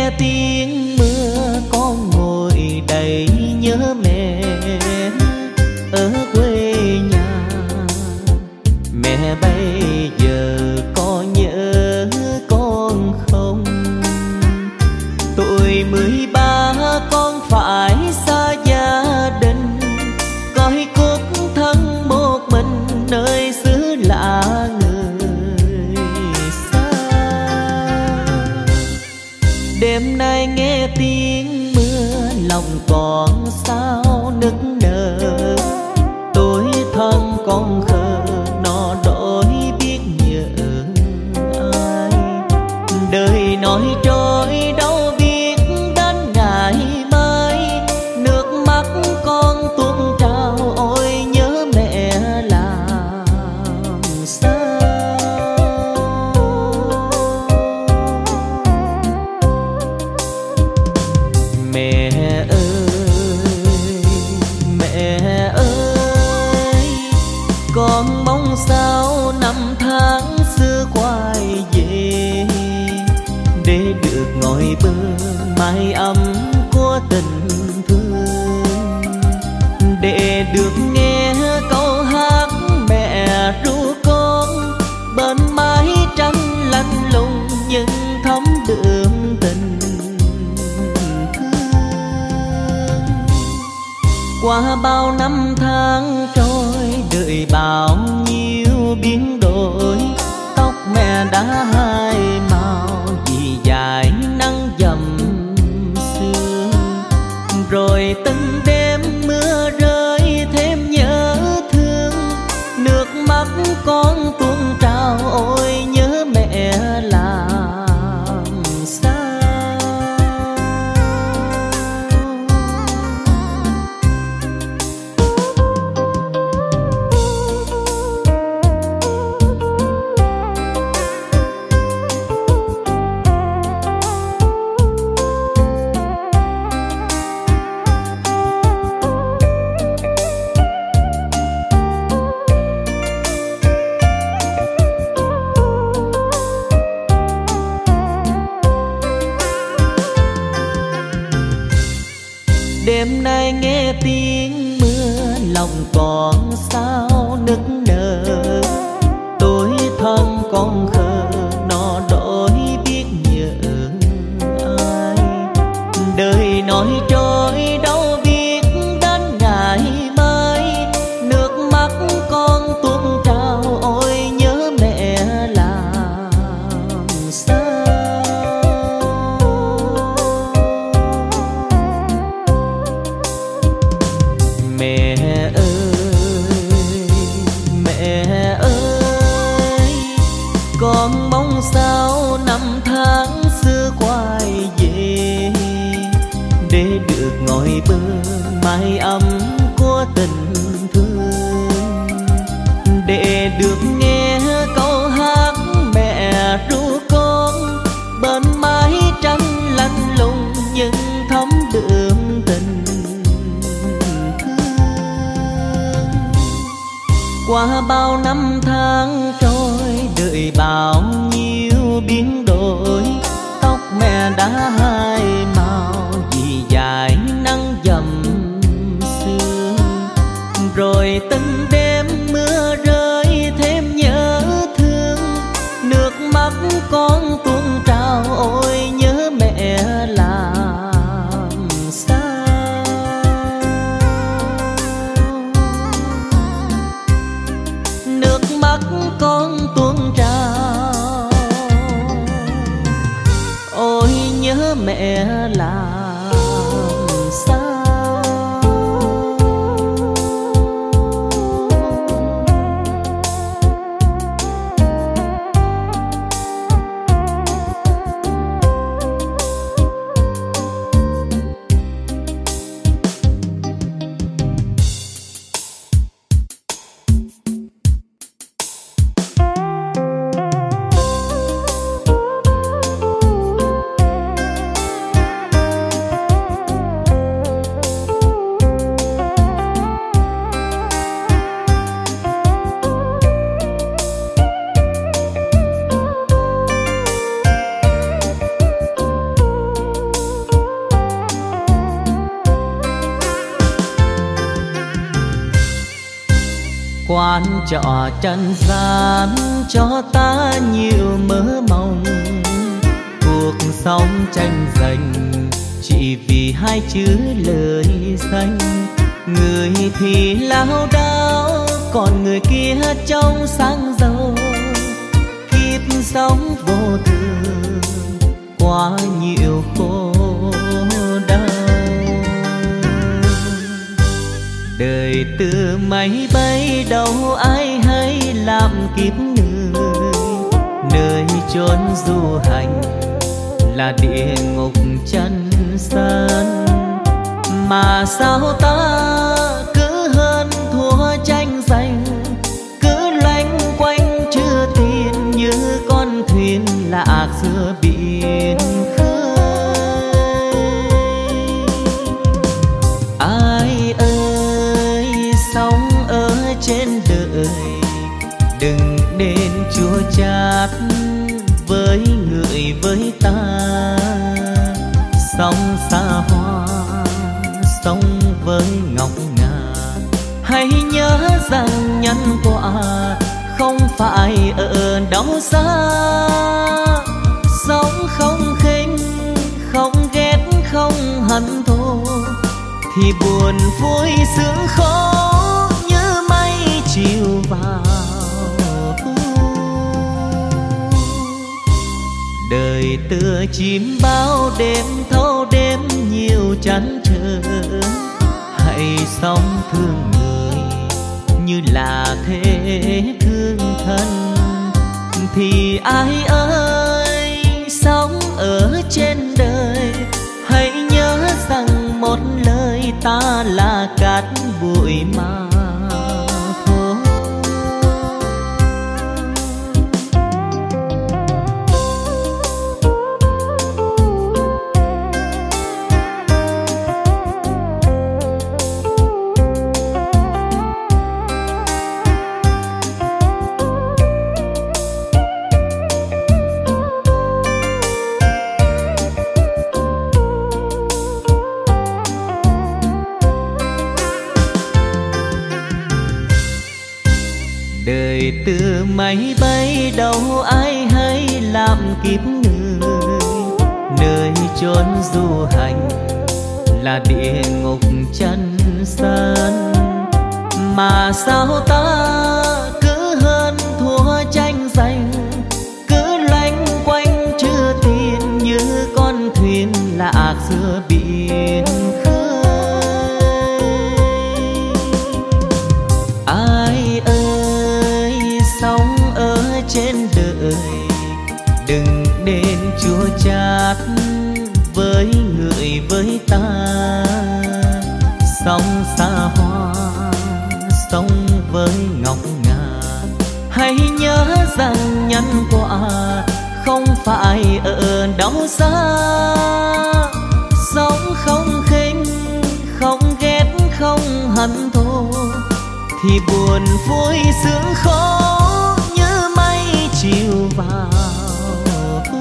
nghe tiếng mưa, con ngồi đầy nhớ mẹ ở quê nhà. Mẹ bây giờ có nhớ con không? Tuổi 13 con phải xa gia đình, coi cuộc thân một mình nơi xứ lạ người xa. Đêm nay nghe tiếng mưa, lòng còn sao nức nở. Tuổi thân con khờ, nó đổi biết nhớ ai. Đời nói trôi đâu biết đến ngày mai, nước mắt con tuôn trào ôi nhớ mẹ làm sao. Mẹ ơi, mẹ ơi, con mong sao năm tháng xưa quay về, để được ngồi bên mái ấm của tình thương, để được nghe câu hát mẹ ru con bên mái tranh lạnh lùng nhưng thấm đượm tình thương. Qua bao năm tháng trôi, đời bao nhiêu biến đổi, tóc mẹ đã hai màu vì dài nắng dầm sương. Rồi từng đêm mưa rơi thêm nhớ thương, nước mắt con tuôn trào ôi nhớ mẹ làm sao. Đêm nay nghe tiếng mưa, lòng còn sao nức nở. Tuổi thân con khờ, nó đổi biết nhớ ai. Đời nói trôi đâu biết đến ngày mai, nước mắt con tuôn trào ôi nhớ mẹ làm sao. Mẹ ơi, mẹ ơi, con mong sao năm tháng xưa quay về, để được ngồi bên mái ấm của tình thương, để được nghe câu hát mẹ ru con bên mái tranh lạnh lùng nhưng thấm đượm tình. Qua bao năm tháng trôi, đời bao nhiêu biến đổi, tóc mẹ đã hai màu vì dài nắng dầm sương. Rồi từng đêm mưa rơi thêm nhớ thương, nước mắt con tuôn trào ôi nhớ mẹ làm sao. Nước mắt con tuôn trào ôi nhớ mẹ làm sao. quán trọ trần gian cho ta nhiều mơ mộng. Cuộc sống tranh giành chỉ vì hai chữ lời danh. Người thì lao đao, còn người kia trong sáng giàu. Kiếp sống vô thường, quá nhiều khổ đau. Đời từ máy bay đâu ai hay làm kiếp người. Nơi chốn du hành là địa ngục chân gian. Mà sao ta cứ hơn thua tranh giành, cứ loanh quanh chưa tin như con thuyền lạc giữa biển khơi. Ai ơi sống ở trên đời, đừng nên chua chát với người với ta. Sống xa hoa, sống với ngọc ngà, hãy nhớ rằng nhân quả không phải ở đâu xa. Sống không khinh, không ghét, không hận thù, thì buồn vui sướng khó như mây chiều vào thu. Đời tựa chim bao đêm thâu đêm nhiều chăn trở. Hãy sống thương người như là thế thương thân. Thì ai ơi sống ở trên đời, hãy nhớ rằng một lời ta là cát bụi mà thôi. Đời từ máy bay đâu ai hay làm kiếp người. Nơi chốn du hành là địa ngục chân gian. Mà sao ta cứ hơn thua tranh giành, cứ loanh quanh chưa tin như con thuyền lạc giữa biển khơi. Ai ơi sống ở trên đời, đừng nên chua chát với người với ta. Sống xa hoa, sống với ngọc ngà, hãy nhớ rằng nhân quả không phải ở đâu xa. Sống không khinh, không ghét, không hận thù, thì buồn vui sướng khó như mây chiều vào thu.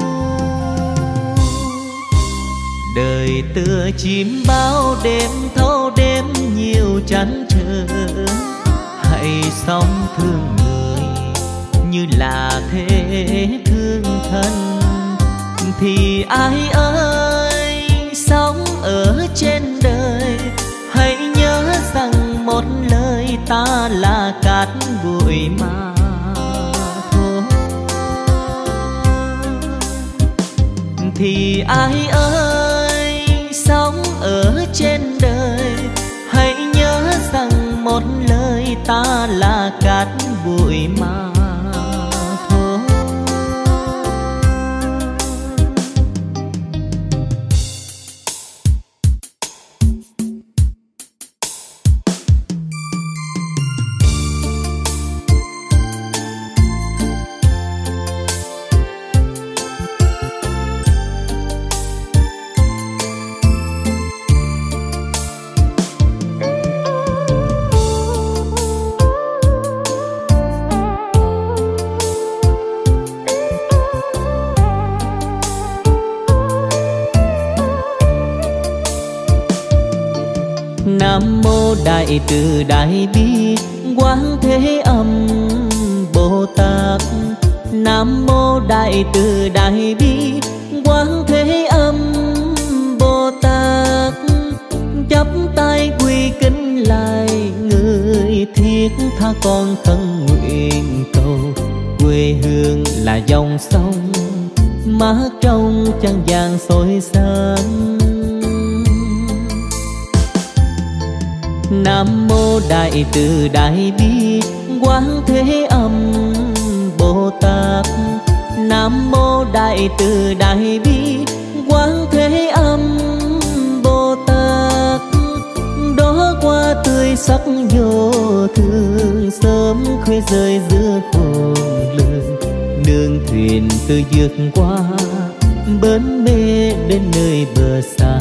Đời tựa chim bao đêm thâu đêm nhiều chăn trở. Hãy sống thương người như là thế thương thân. Thì ai ơi sống ở trên đời, hãy nhớ rằng một lời ta là cát bụi mà thôi. Thì ai ơi sống ở trên đời, hãy nhớ rằng một lời ta là cát bụi mà thôi. Nam mô Đại Từ Đại Bi, Quán Thế Âm Bồ Tát. Nam mô Đại Từ Đại Bi Quán Thế Âm Bồ Tát. Chắp tay quy kính lại người thiết tha con thân nguyện cầu. Quê hương là dòng sông mát trong chân vàng soi sáng. Nam mô Đại Từ Đại Bi Quán Thế Âm Bồ Tát. Nam mô Đại Từ Đại Bi Quán Thế Âm Bồ Tát. Đó qua tươi sắc vô thường, sớm khuya rơi giữa khôn lường. Đường thuyền từ vượt qua bến mê đến nơi bờ xa.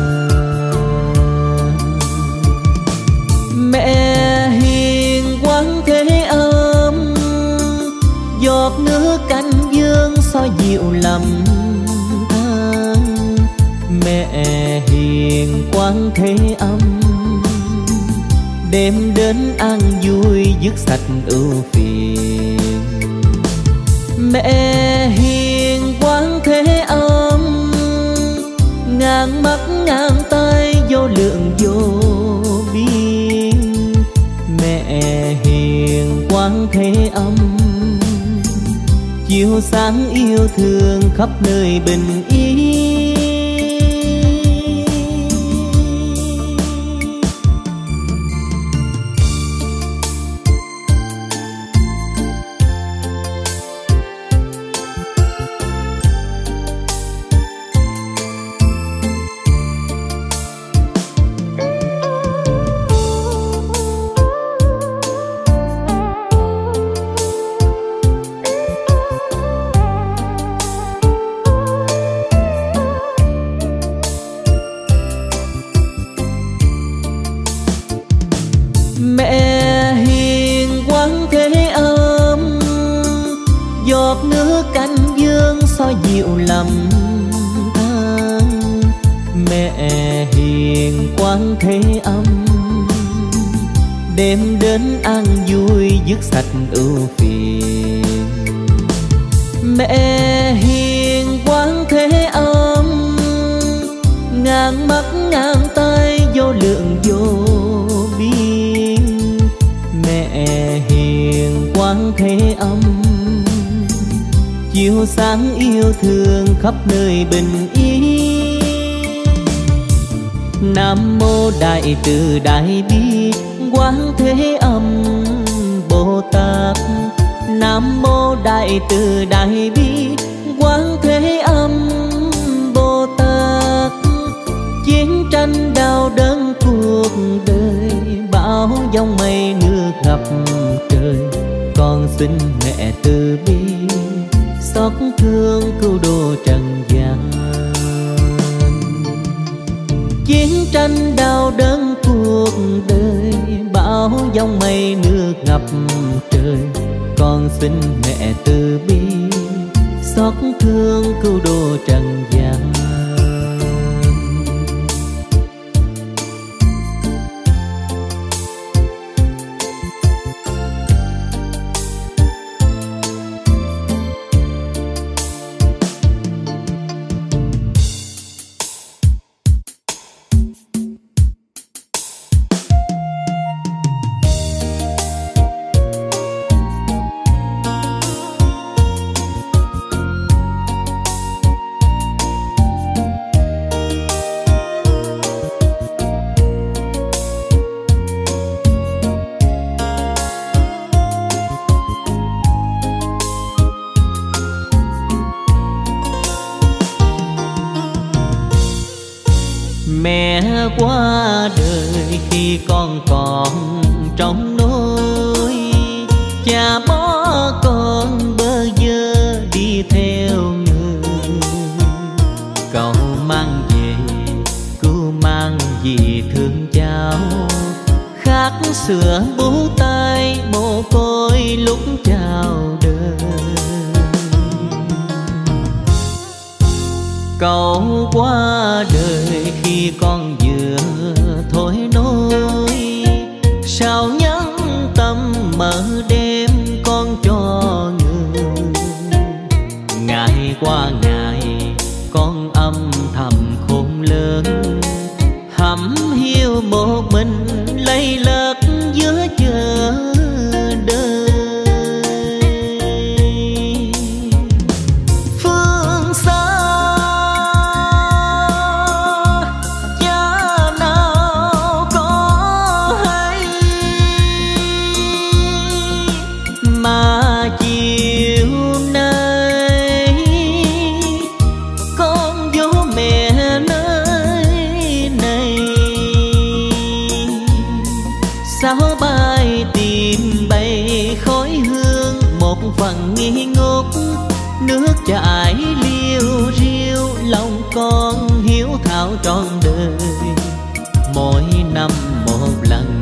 Mẹ hiền Quán Thế Âm, giọt nước canh dương soi dịu lầm than. Mẹ hiền Quán Thế Âm, đêm đến an vui dứt sạch ưu phiền. Mẹ hiền Quán Thế Âm, ngàn mắt ngàn tay vô lượng vô biên. Mẹ hiền Quán Thế Âm, chiếu sáng yêu thương khắp nơi bình yên. Mẹ hiền Quán Thế Âm, giọt nước canh dương soi dịu lầm than. Mẹ hiền Quán Thế Âm, đêm đến an vui dứt sạch ưu phiền. Mẹ hiền Quán Thế Âm, ngàn mắt ngàn tay vô lượng vô biên. Mẹ hiền Quán Thế Âm, chiếu sáng yêu thương khắp nơi bình yên. Nam mô Đại Từ Đại Bi Quán Thế Âm Bồ Tát. Nam mô Đại Từ Đại Bi Quán Thế Âm Bồ Tát. Chiến tranh đau đớn cuộc đời, bão giông mây nước ngập trời. Con xin mẹ từ bi xót thương cứu độ trần gian. Chiến tranh đau đớn cuộc đời, bão giông mây nước ngập trời. Con xin mẹ từ bi xót thương cứu độ trần gian. Mẹ qua đời khi con còn trong nôi, cha bỏ con bơ vơ đi theo người. Cậu mang về cứu mang gì thương cháu, khát sữa bú tay mồ côi lúc chào đời. Cậu qua đời khi con vừa thôi nôi, sao nhẫn tâm một mình lây lất giữa chờ đời. Phương xa cha nào có hay, mà chiều nay con dỗ mẹ nơi này. Sao bay tìm bay khói hương một phần nghi ngút, nước chảy liêu riêu lòng con hiếu thảo trọn đời. Mỗi năm một lần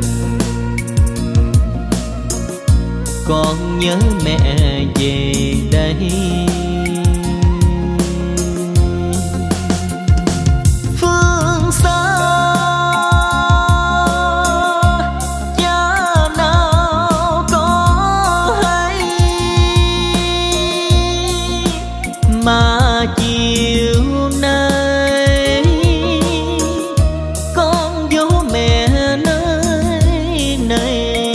con nhớ mẹ về đây. Phương xa cha nào có hay, mà chiều nay con dỗ mẹ nơi này.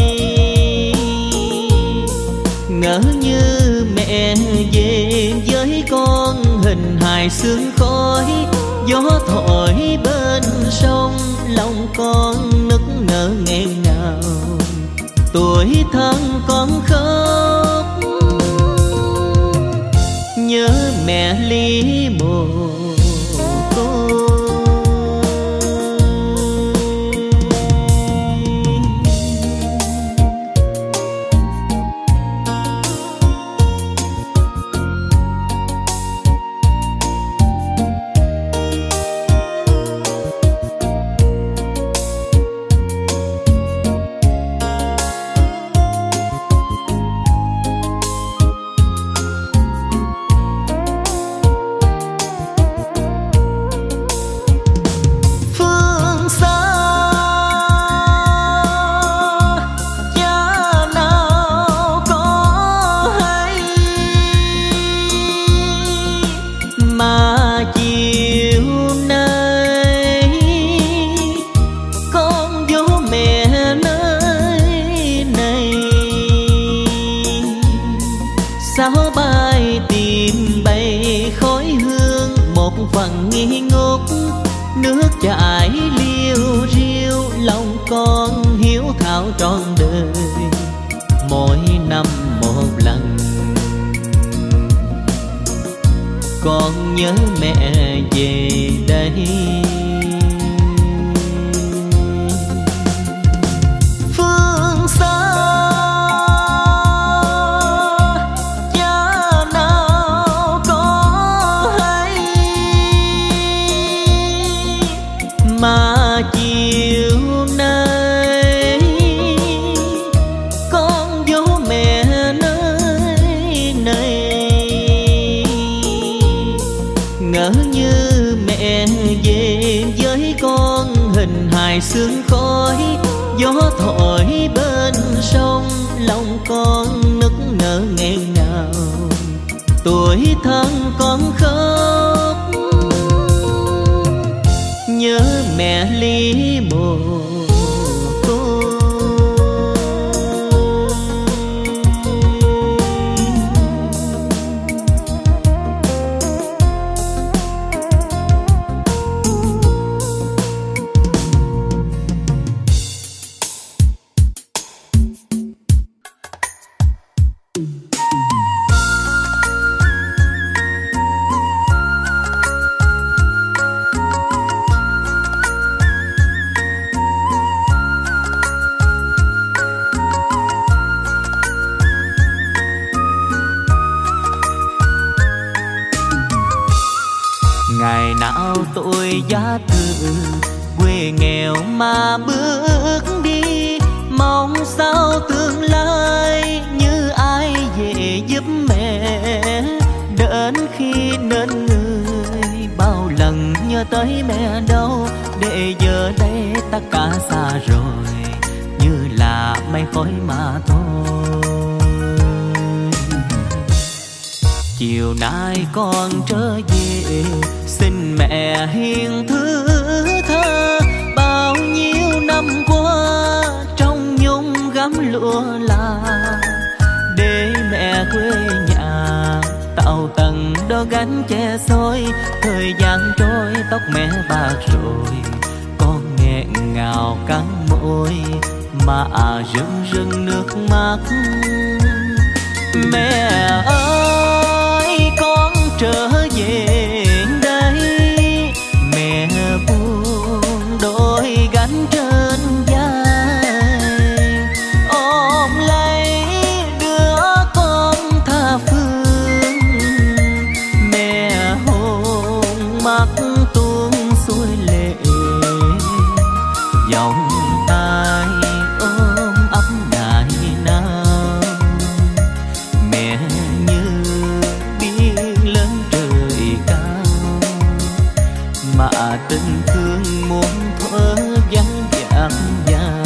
Ngỡ như mẹ về với con hình hài sương khói, gió thổi bên sông lòng con nức nở nghẹn ngào. Tuổi thân con khóc nhớ mẹ ly mồ côi. Sao bay tìm bay khói hương một phần nghi ngút, nước chảy liêu riêu lòng con hiếu thảo trọn đời. Mỗi năm một lần con nhớ mẹ về đây. Phương xa mà chiều nay con dỗ mẹ nơi này. Ngỡ như mẹ về với con hình hài sương khói, gió thổi bên sông lòng con nức nở nghẹn ngào. Tuổi thân con khóc nhớ mẹ ly mồ côi. Ngày nào tôi giá từ quê nghèo mà bước đi, mong sao tương lai như ai về giúp mẹ. Đến khi nên người bao lần nhớ tới mẹ đâu, để giờ đây tất cả xa rồi như là mây khói mà thôi. Chiều nay con trở về xin mẹ hiền thứ tha, bao nhiêu lúa la. Để mẹ quê nhà tàu tầng đó gánh che xôi, thời gian trôi tóc mẹ bạc rồi, con nghẹn ngào cắn môi mà rưng rưng nước mắt. Mẹ ơi con trở về đây, mẹ buông đôi gánh trên vai, ôm lấy đứa con tha phương. Mẹ hôn mắt tuôn xuôi lệ, vòng tay ôm ấp ngày nào. Mẹ như biển lớn trời cao, mà tình thương muốn thở vắng dạt vào.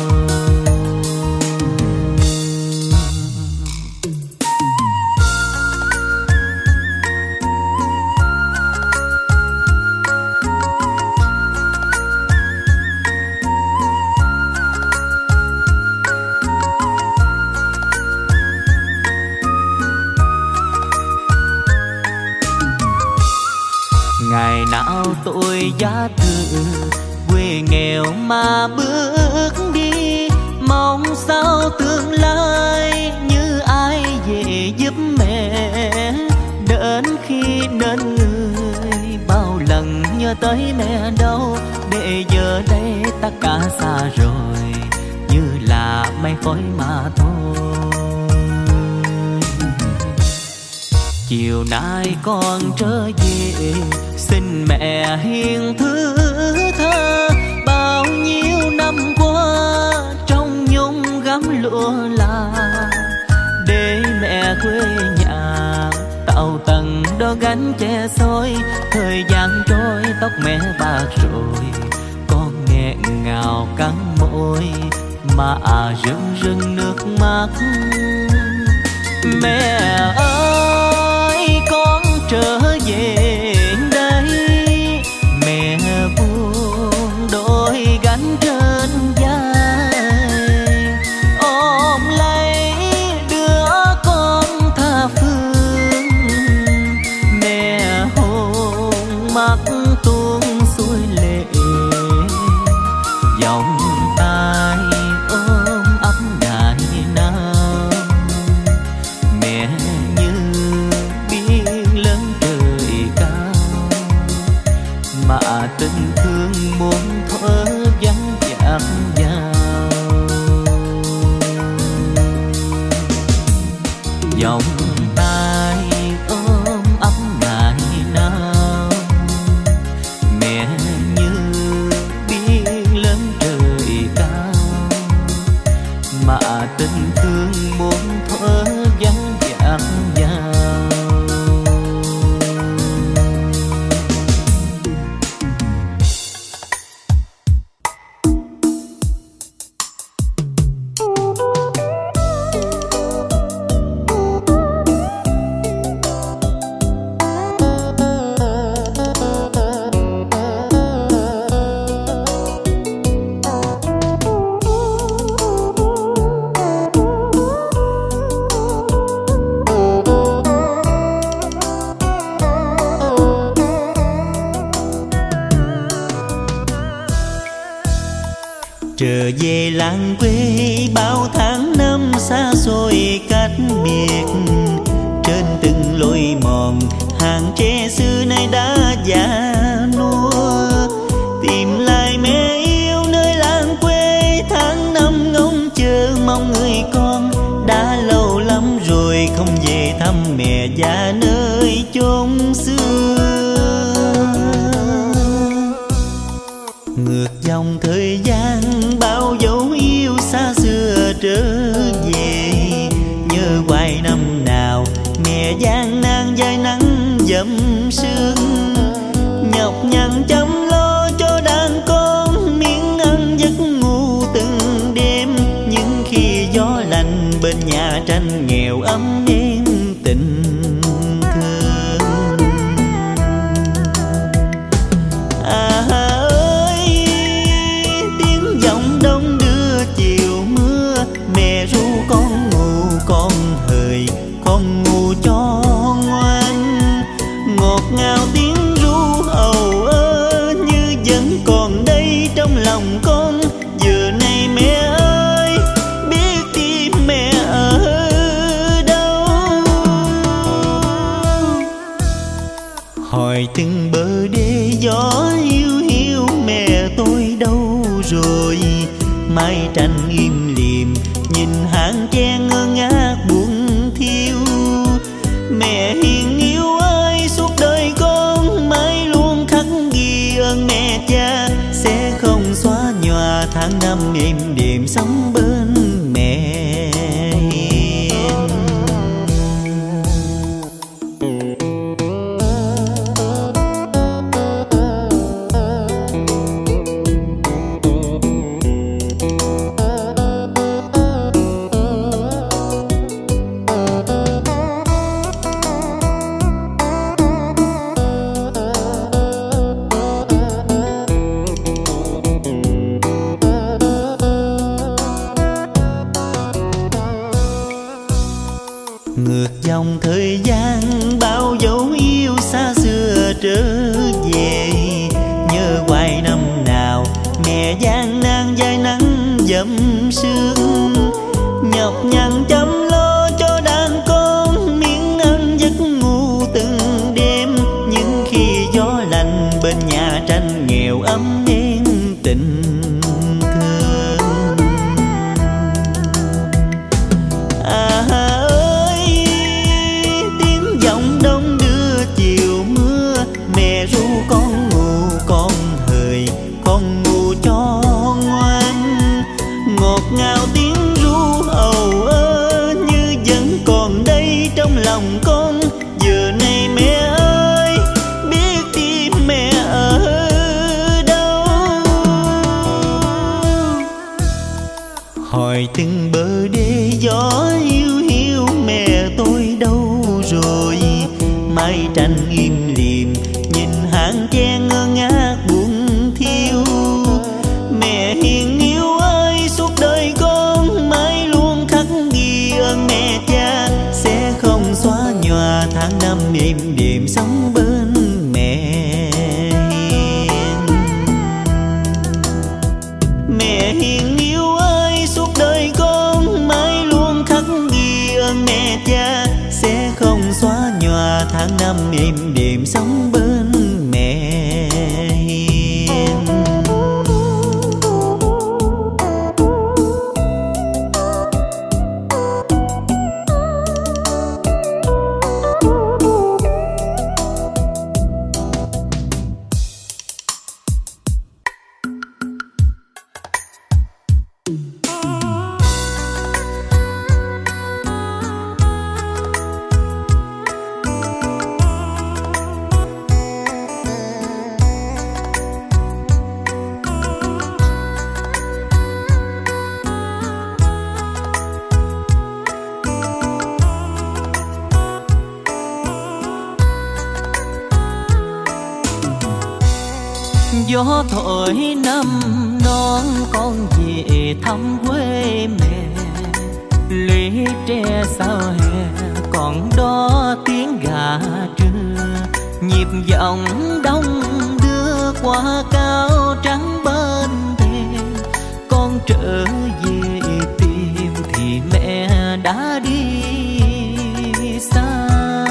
Ngày nào tôi giá từ quê nghèo mà bước đi, mong sao tương lai như ai về giúp mẹ. Đến khi nên người bao lần nhớ tới mẹ đâu, để giờ đây tất cả xa rồi như là mây khói mà thôi. Chiều nay con trở về, xin mẹ hiền thứ tha. Bao nhiêu năm qua trong nhung gấm lúa la, để mẹ quê nhà tàu tầng đó gánh che xôi, thời gian trôi tóc mẹ bạc rồi, con nghẹn ngào cắn môi mà rưng rưng nước mắt. Mẹ ơi con trở về đây, mẹ buông đôi gánh trên vai, ôm lấy đứa con tha phương. Mẹ hôn mắt tuôn xuôi lệ, vòng tay ôm ấp ngày nào. Mẹ như biển lớn trời cao, mà tình thương muốn thở vắng dạt vào. Vòng tay ôm ấp ngày nào. Mẹ như biển lớn trời cao, mà tình thương muốn thở vắng dạt vào. Trở về làng quê bao tháng năm xa xôi cách biệt, trên từng lối mòn hàng tre xưa nay đã già nua. Tìm lại mẹ yêu nơi làng quê, tháng năm ngóng chờ mong người con. Đã lâu lắm rồi không về thăm mẹ già nơi chốn xưa. Ngược dòng thời gian bao dấu yêu xa xưa trở về, nhớ hoài năm nào mẹ gian nan dai nắng dầm sương. Nhọc nhằn chăm lo cho đàn con, miếng ăn giấc ngủ từng đêm. Nhưng khi gió lạnh bên nhà tranh nghèo ấm êm tình còn đây trong lòng con. Giờ này mẹ ơi, biết tim mẹ ở đâu. Hỏi từng bờ đê gió hiu hiu, mẹ tôi đâu rồi? Mái tranh im lìm nhìn hàng tre ngơ ngác buồn thiêu. Mẹ hiền yêu ơi, suốt đời con mãi luôn khắc ghi ơn mẹ cha, sẽ không xóa nhòa tháng năm êm đềm sống bên mẹ hiền. Ngược dòng thời gian bao dấu yêu xa xưa trở về, nhớ hoài năm nào mẹ gian nan dai nắng dầm sương. Nhọc nhằn chăm lo cho đàn con miếng ăn giấc ngủ từng đêm, nhưng khi gió lạnh bên nhà tranh nghèo ấm nên tình thương. Con ngủ con hời, con ngủ cho ngoan. Ngọt ngào tiếng ru ầu ơ như vẫn còn đây trong lòng con. Giờ này mẹ ơi, biết tim mẹ ở đâu. Hỏi từng bờ đê gió hiu hiu, mẹ tôi đâu rồi? Mái tranh im lìm nhìn hàng tre ngơ ngác buồn thiêu. Mẹ hiền yêu ơi, suốt đời con mãi luôn khắc ghi ơn mẹ cha, sẽ không xóa nhòa tháng năm êm đềm sống bên mẹ hiền. Mẹ hiền yêu ơi, suốt đời con mãi luôn khắc ghi ơn mẹ cha, sẽ không xóa nhòa tháng năm êm đềm sống bên mẹ hiền. Gió thổi năm non con về thăm quê mẹ. Lũy tre sau hè còn đó tiếng gà trưa. Nhịp giọng đông đưa qua cao trắng bên thềm. Con trở về tìm thì mẹ đã đi xa.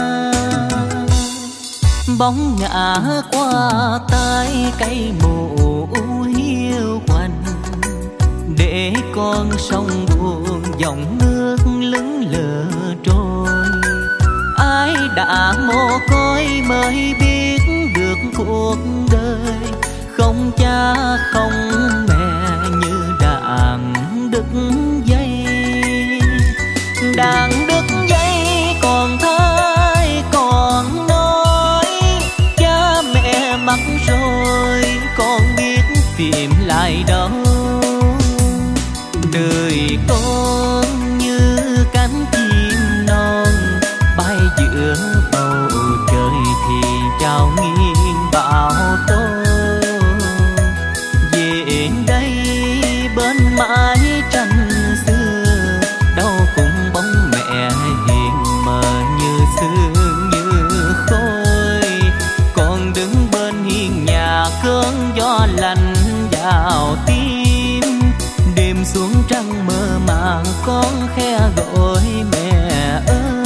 Bóng ngã qua tay cây mù hiu quạnh, để con sông buồn dòng nước lững lờ trôi. Ai đã mồ côi mới biết được cuộc đời, không cha không mẹ như đàn đứt dây. Đàn đứt dây còn thai còn nói, cha mẹ mất rồi con biết tìm lại đâu. Đời con như cánh chim non bay giữa bầu trời thì trao nghiêng bão tố. Về đây bên mái tranh xưa, đâu cũng bóng mẹ hiền mờ như sương như khói. Con đứng bên hiên nhà cơn gió lạnh vào tim. Đêm xuống trăng mơ màng con khe gọi mẹ ơi.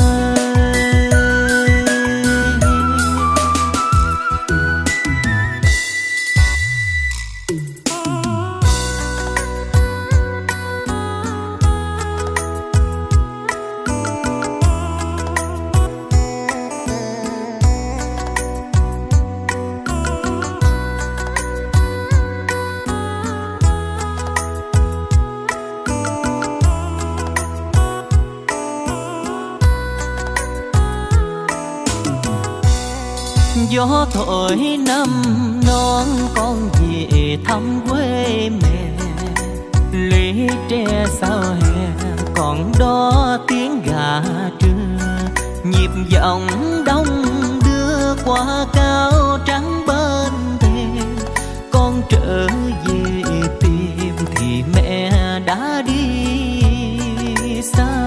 Gió thổi năm non con về thăm quê mẹ. Lũy tre sau hè còn đó tiếng gà trưa. Nhịp giọng đông đưa qua cao trắng bên thềm. Con trở về tìm thì mẹ đã đi xa.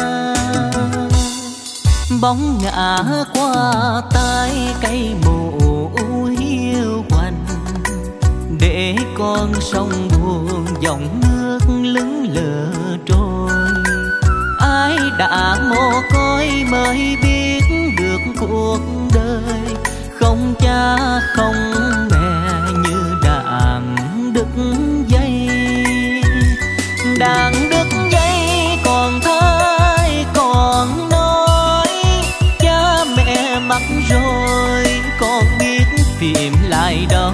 Bóng ngã qua tay cây mù hiu quạnh. Để con sông buồn dòng nước lững lờ trôi. Ai đã mồ côi mới biết được cuộc đời. Không cha không mẹ như đàn đứt dây. Đàn đứt dây còn thấy còn nói. Cha mẹ mất rồi con biết tìm lại đâu.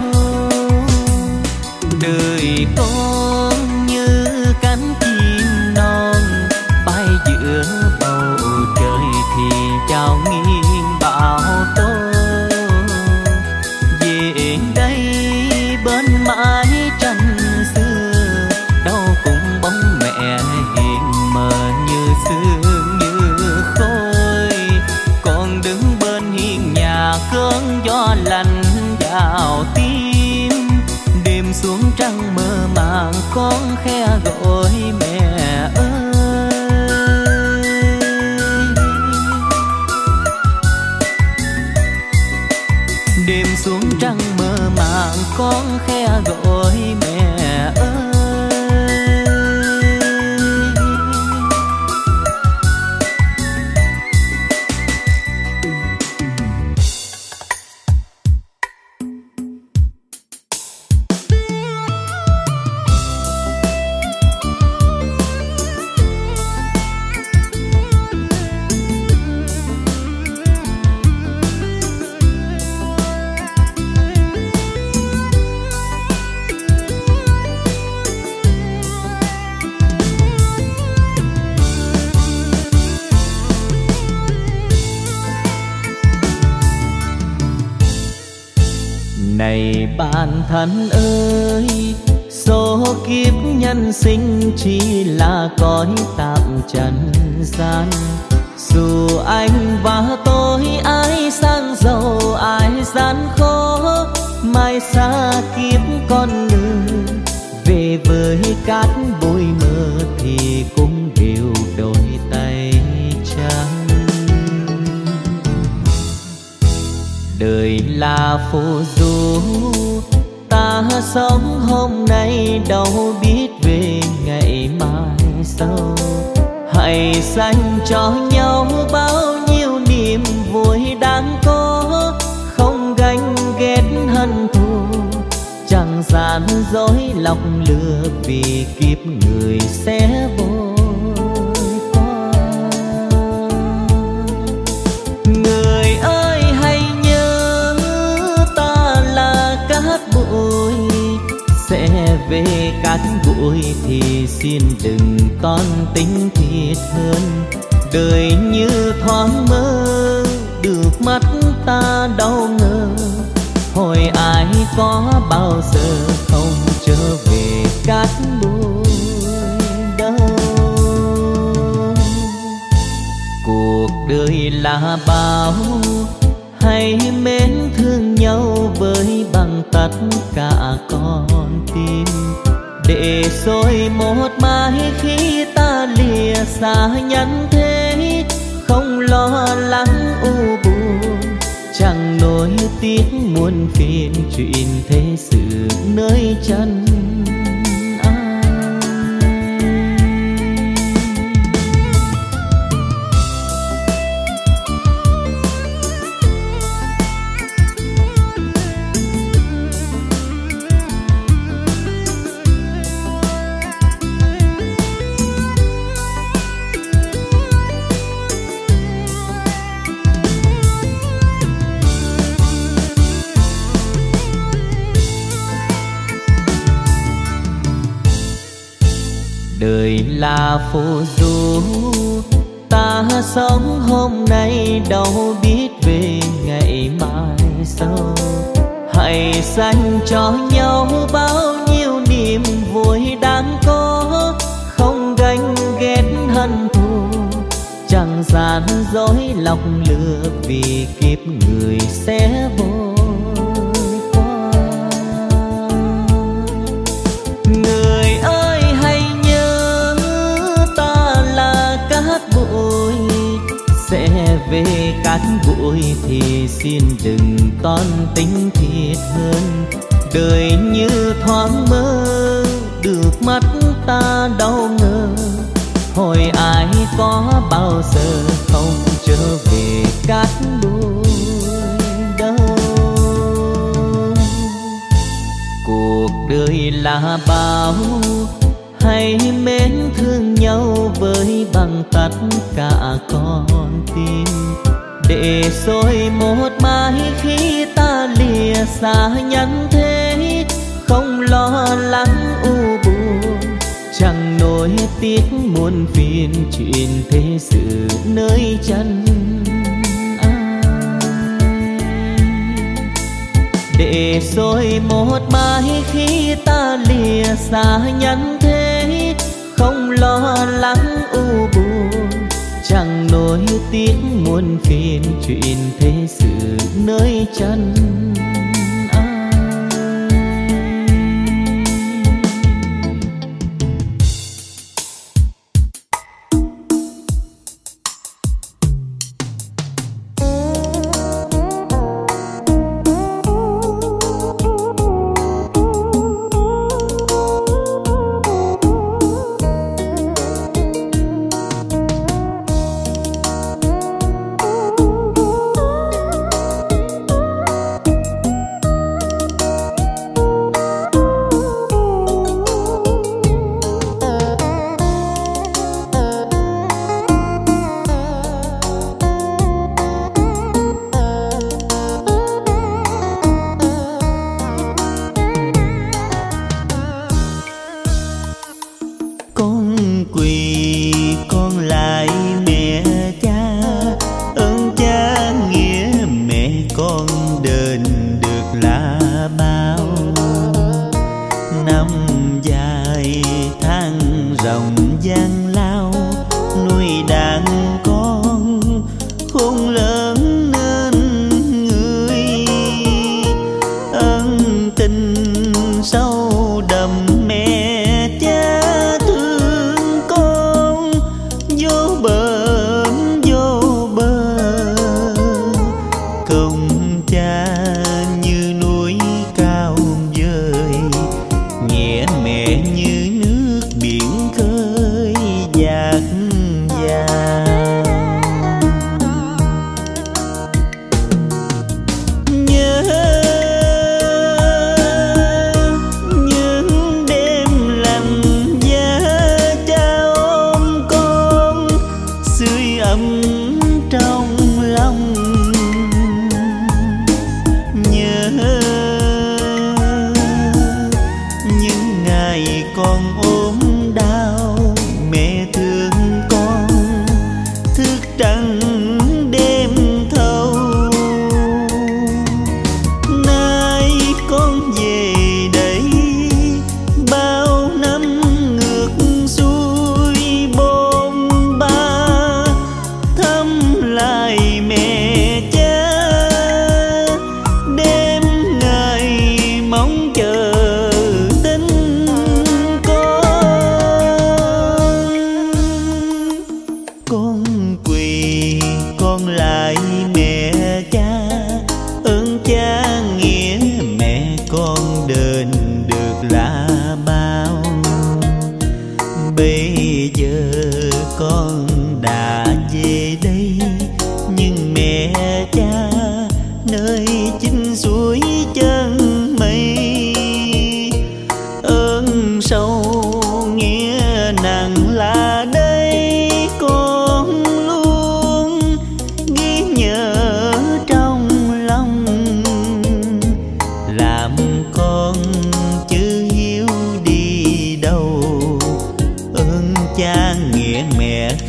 Đời con như cánh chim non bay giữa bầu trời thì chào nghiêng bão tố. Về đây bên mái tranh xưa đâu cũng bóng mẹ hiện mờ như sương như khói. Con đứng bên hiên nhà cơn gió lạnh vào tim. Đêm xuống trăng mơ màng con khe gọi mẹ ơi. Đêm xuống trăng mơ màng con khe gọi mẹ ơi. Này bạn thân ơi, số kiếp nhân sinh chỉ là cõi tạm trần gian. Dù anh và tôi ai sang giàu ai gian khó, mai xa kiếp con người về với cát bụi mơ thì cũng đều đôi tay trắng. Đời là phù du, ta sống hôm nay đâu biết về ngày mai sau. Hãy dành cho nhau bao nhiêu niềm vui đáng có, không ganh ghét hận thù, chẳng gian dối lòng lừa vì kiếp người sẽ vội qua. Người ơi hãy nhớ ta là cát bụi, sẽ về cát bụi thì xin đừng toan tính thiệt hơn. Đời như thoáng mơ, được mắt ta đâu ngờ, hồi ai có bao giờ không trở về cát bụi đâu. Cuộc đời là bao, hãy mến thương nhau với bằng tất cả con tim, để rồi một mai khi ta lìa xa nhân thế, không lo lắng u buồn, chẳng nỗi nối tiếc muôn phiền chuyện thế sự nơi chân ai. Đời là phù du, ta sống hôm nay đâu biết về ngày mai sau. Hãy dành cho nhau bao nhiêu niềm vui đáng có, không ganh ghét hận thù, chẳng gian dối lọc lừa vì kiếp người sẽ vội qua. Người ơi hãy nhớ ta là cát bụi, sẽ về cát bụi thì xin đừng toan tính thiệt hơn. Đời như thoáng mơ, được mắt ta đau ngờ, hồi ai có bao giờ không trở về cát bụi đâu. Cuộc đời là bao, hãy mến thương nhau với bằng tất cả con tim, để rồi một mai khi ta lìa xa nhân thế, không lo lắng u buồn, chẳng nỗi tiếc muôn phiền chuyện thế sự nơi chân ai. Để rồi một mai khi ta lìa xa nhân thế, không lo lắng u buồn, chẳng nỗi tiếc muôn phiền chuyện thế sự nơi chân ai.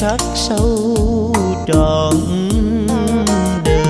khắc sâu trọn đời.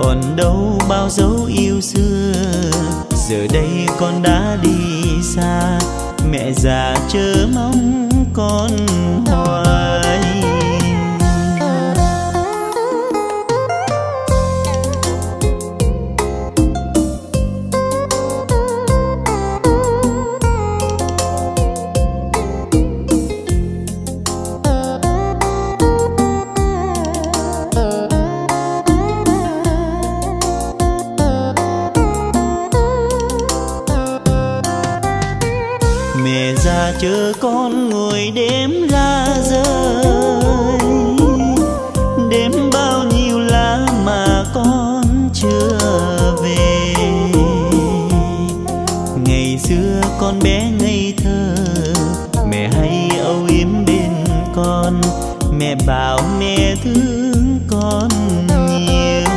còn đâu bao dấu yêu xưa. Giờ đây con đã đi xa, mẹ già chớ mong con hoài. Chờ con ngồi đếm lá rơi, đếm bao nhiêu lá mà con chưa về. Ngày xưa con bé ngây thơ, mẹ hay âu yếm bên con. Mẹ bảo mẹ thương con nhiều.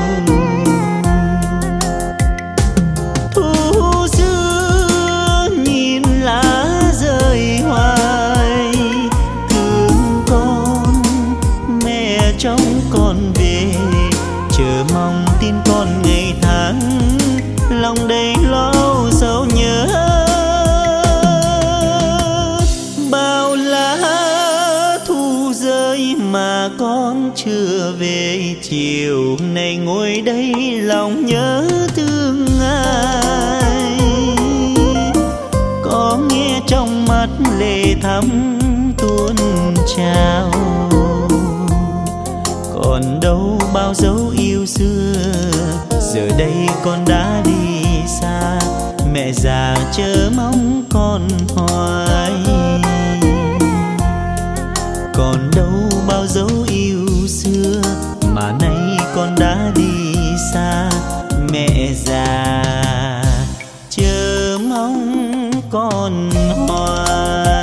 Thu xưa nhìn lá hoài, thương con mẹ trong con về, chờ mong tin con ngày tháng, lòng đầy lo sầu nhớ. Bao lá thu rơi mà con chưa về, chiều nay ngồi đây lòng nhớ thương ai. Có nghe trong mắt lệ thắm tuôn trào, còn đâu bao dấu yêu xưa. Giờ đây con đã đi xa, mẹ già chớ mong con hoài. Còn đâu bao dấu yêu xưa, mà nay con đã đi xa, mẹ già chớ mong con hoài.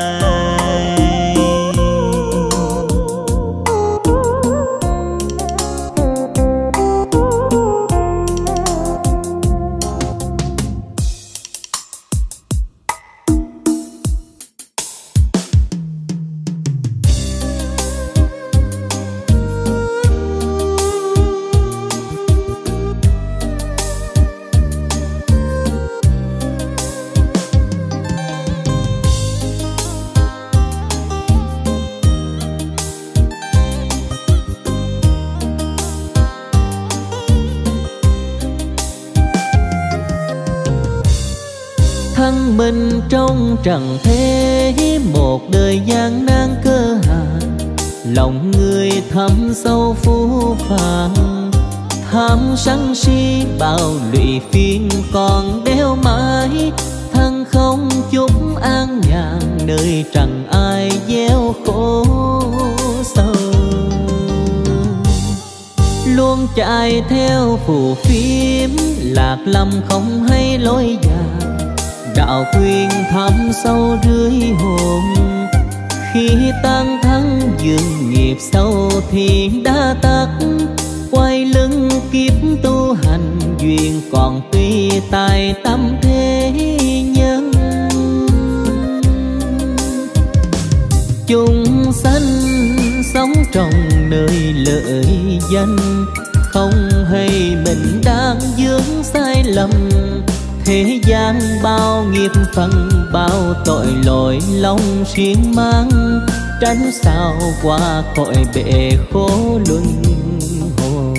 Thân mình trong trần thế, một đời gian nan cơ hàn. Lòng người thẳm sâu phũ phàng, tham sân si bao lụy phiền còn đeo mãi. Thân không chút an nhàn, nơi trần ai gieo khổ sầu. Luôn chạy theo phù phiếm, lạc lâm không hay lối dài. Đạo khuyên thẳm sâu rưới hồn, khi tan thắng dường nghiệp sâu thì đã tắt. Quay lưng kiếp tu hành, duyên còn tuy tài tâm thế nhân. Chúng sanh sống trong nơi lợi danh, không hay mình đang vướng sai lầm. Thế gian bao nghiệp phần, bao tội lỗi lòng riêng mang. Tránh sao qua cõi bể khổ luân hồi.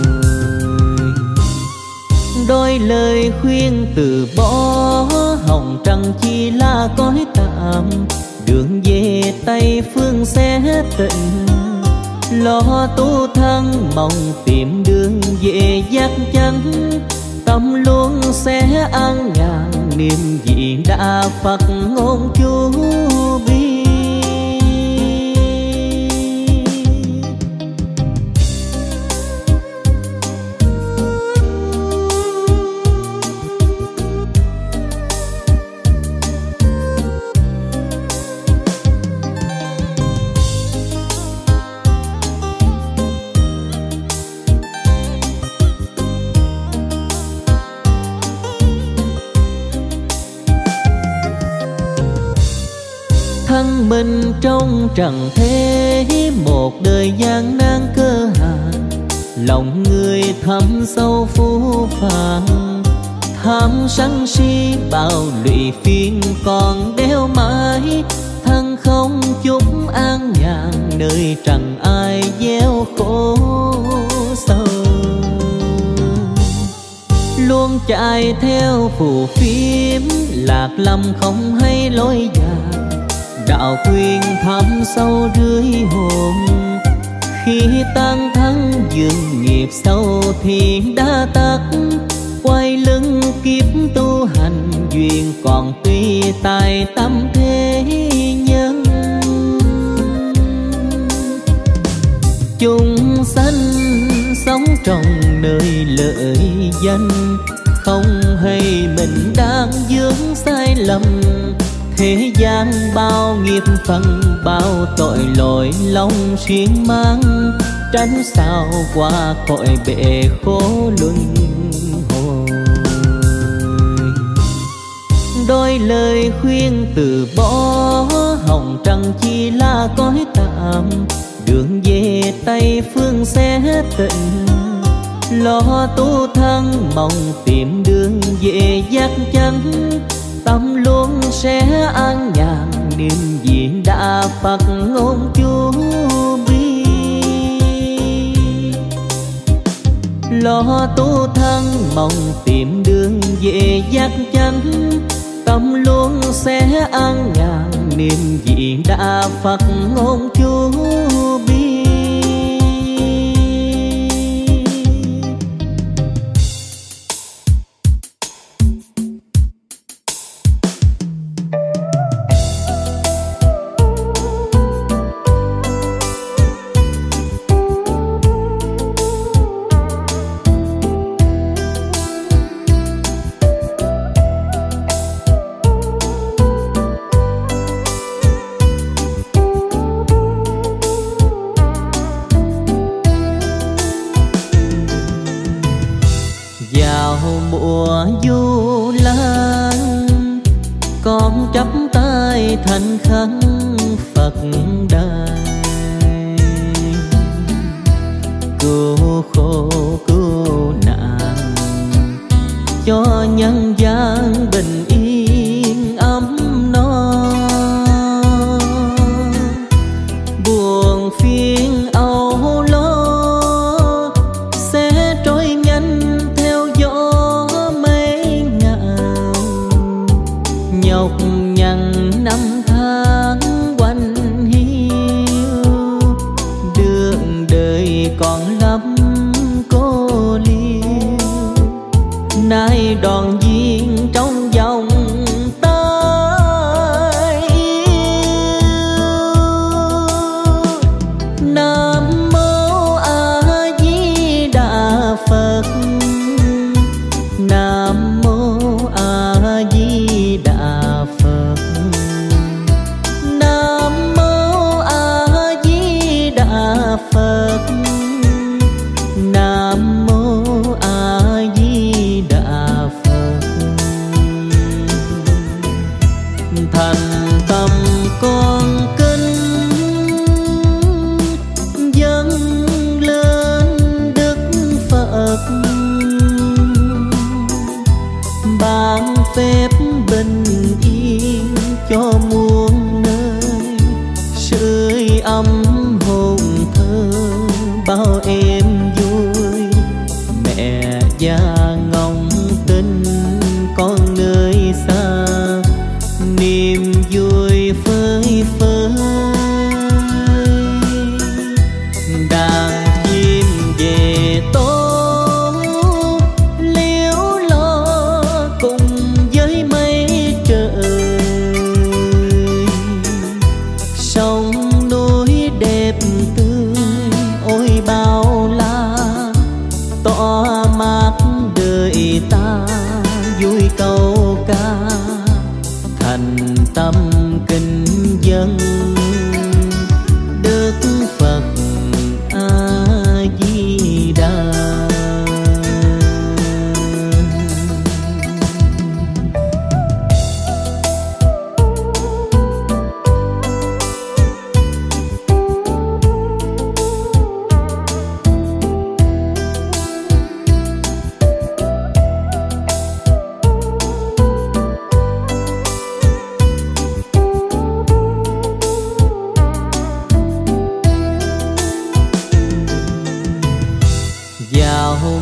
Đôi lời khuyên từ bỏ, hồng trần chỉ là cõi tạm. Đường về Tây phương sẽ tịnh, lo tu thân mong tìm đường về giác chánh. Tâm luôn sẽ an nhàn, niềm vị đã Phật ngôn chú bi. Thân mình trong trần thế, một đời gian nan cơ hàn. lòng người thẳm sâu phũ phàng. Tham sân si bao lụy phiền còn đeo mãi, thân không chút an nhàn nơi trần ai gieo khổ sầu. Luôn chạy theo phù phiếm, lạc lâm không hay lối dài, đạo quyền thẳm sâu rưới hồn. Khi tan thân dường nghiệp sâu thì đã tắt, quay lưng kiếp tu hành duyên còn tuy tại tâm thế nhân. Chúng sanh sống trong nơi lợi danh, không hay mình đang vướng sai lầm. Thế gian bao nghiệp phần, bao tội lỗi lòng xiên mang, tránh sao qua cõi bể khổ luân hồi. Đôi lời khuyên từ bỏ, hồng trần chỉ là cõi tạm, đường về Tây phương sẽ tịnh. Lo tu thân mong tìm đường về giác chánh, tâm luôn sẽ an nhàn niềm diện đã Phật ngôn chú bi. Lo tu thân mong tìm đường về giác chánh, tâm luôn sẽ an nhàn niềm diện đã Phật ngôn chú bi. Thành khấn Phật đài, cứu khổ cứu nạn cho nhân gian bình yên ấm no. Buồn phiền âu lo sẽ trôi nhanh theo gió mấy ngàn, nhọc nhằn năm tháng quanh hiu, đường đời còn lắm cô liêu. Nay đoàn viên trong vòng tay yêu, Nam mô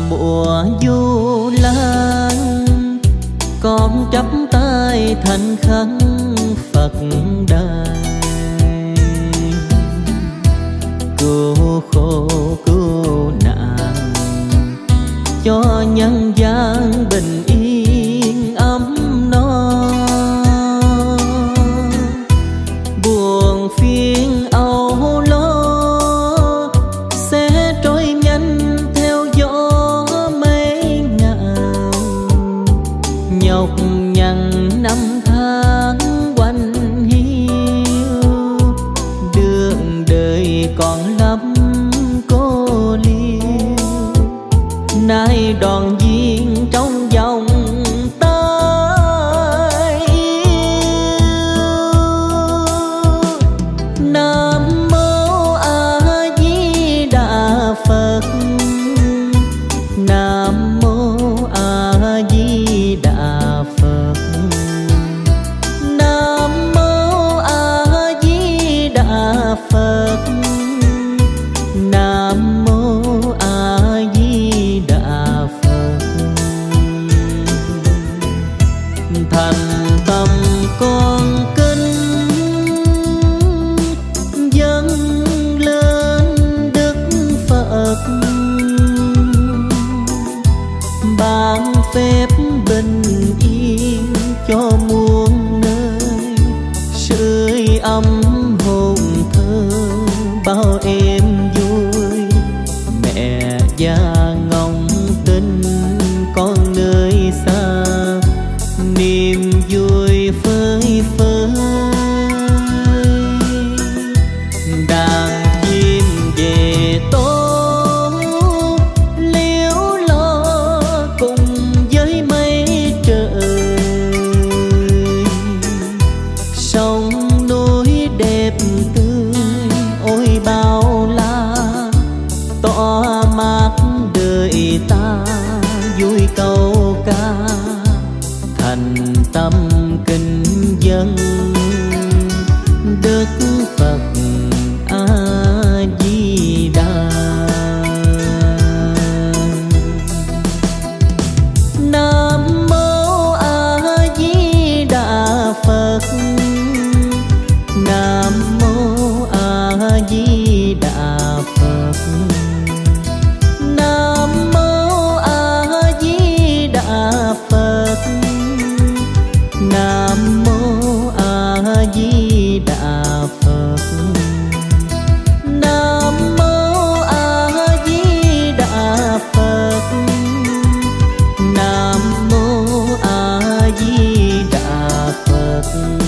mùa du lan, con chắp tay thành khấn Phật đài. Cứu khổ cứu nạn cho nhân gian bình yên ấm no. Buồn phiền âu lo sẽ trôi nhanh theo gió mấy ngàn. Nhọc nhằn năm tháng quanh hiu, đường đời còn lắm cô liêu. Nay đoàn viên trong vòng tay yêu. Nam mô A Di Đà Phật, Nam mô A Di Đà Phật, Nam mô A Di Đà Phật, Nam mô A Di Đà Phật. Thành tâm con kính dâng lên Đức Phật, ban phép bình yên cho muôn nơi. Sưởi ấm hồn thơ bao em vui, mẹ già ngóng tin con nơi xa. Niềm vui phơi phới, đàn chim về tố liếu lo cùng với mây trời. Sông núi đẹp tươi ôi bao la, tỏa mát đời ta vui câu ca. Thành tâm kinh dân Đức Phật A Di Đà. Nam mô A Di Đà Phật, Nam mô A Di Đà Phật, Nam mô A Di Đà Phật, Nam mô A Di Đà Phật, Nam mô A Di Đà Phật, Nam mô A Di Đà Phật.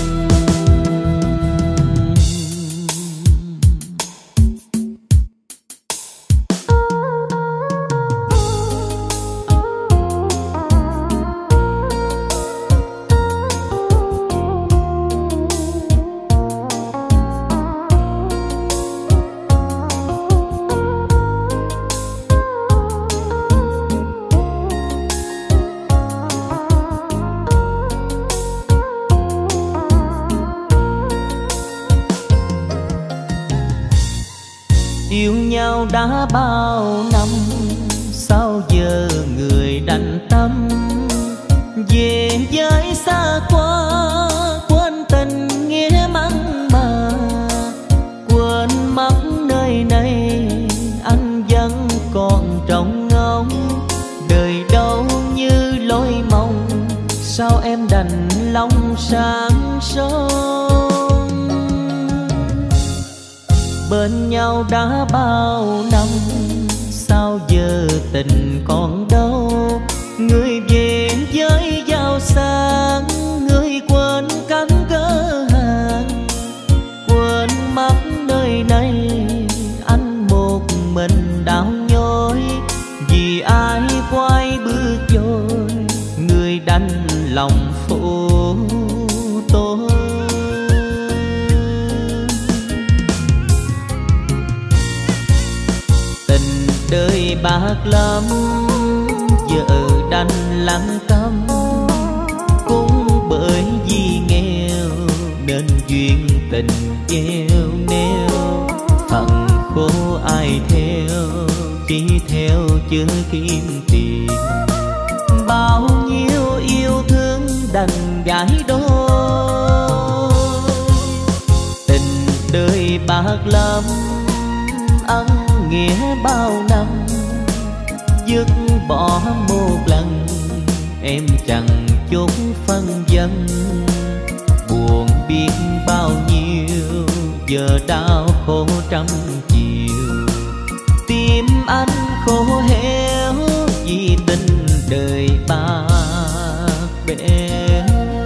Yêu nhau đã bao năm, sao giờ người đành tâm về với xa quá. Quên tình nghĩa mặn mà, quên mất nơi này anh vẫn còn trong ngóng. Đời đâu như lối mong, sao em đành lòng sáng sớm. Bên nhau đã bao năm, sao giờ tình còn đâu. Người về với giao sáng, người quên cánh cớ hàng. Quên mất nơi này anh một mình đau nhói, vì ai quay bước vội, người đành lòng phụ tôi. Tình đời bạc lắm, vợ đành lặng câm. Cũng bởi vì nghèo nên duyên tình gieo neo, phận khổ ai theo chỉ theo chữ kim tiền. Bao nhiêu yêu thương đành gái đôi, tình đời bạc lắm ân nghĩa bao năm. Dứt bỏ một lần em chẳng chút phân vân, buồn biết bao nhiêu giờ đau khổ trăm chiều. Tim anh khô héo vì tình đời bạc bẽo.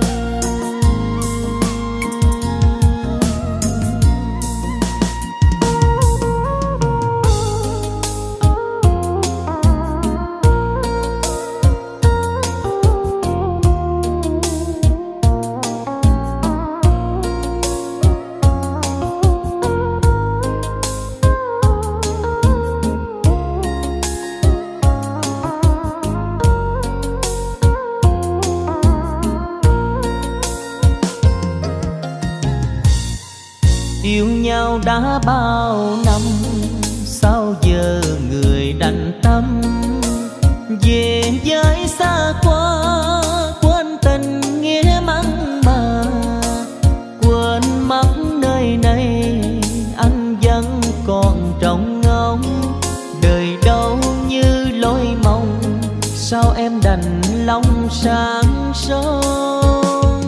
Yêu nhau đã bao năm, sao giờ người đành tâm về với xa quá, quên tình nghĩa mặn mà, quên mất nơi này anh vẫn còn trong ngóng. Đời đâu như lối mong, sao em đành lòng sáng sớm.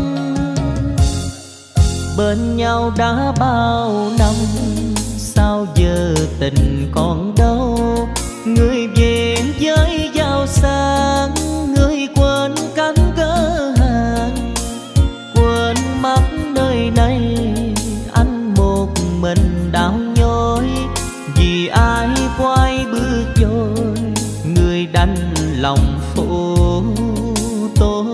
Bên nhau đã bao năm, sao giờ tình còn đâu. Người về với giao sáng, người quên cánh cớ hàng, quên mất nơi này anh một mình đau nhói. Vì ai quay bước vội, người đành lòng phụ tôi.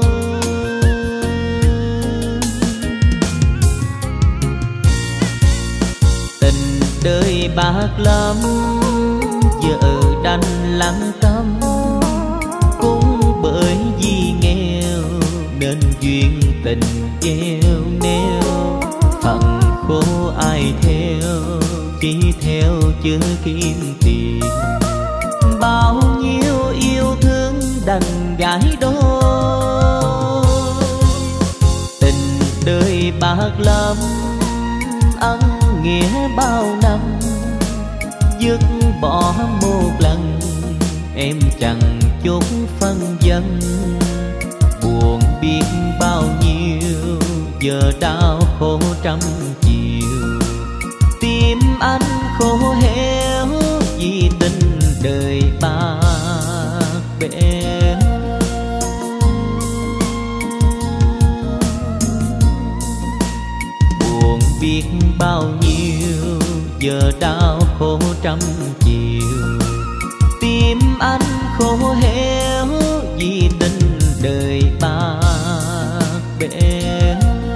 Đời bạc lắm giờ đành lặng tâm, cũng bởi vì nghèo nên duyên tình gieo neo. Phận khổ ai theo, chỉ theo chữ kim tiền. Bao nhiêu yêu thương đành gái đôi, tình đời bạc lắm ân nghĩa bao năm. Dứt bỏ một lần em chẳng chút phân vân, buồn biết bao nhiêu giờ đau khổ trăm chiều. Tim anh khô héo vì tình đời bạc bẽo. Buồn biết bao nhiêu giờ đau khổ trăm chiều. Tim anh khô héo vì tình đời bạc bẽo.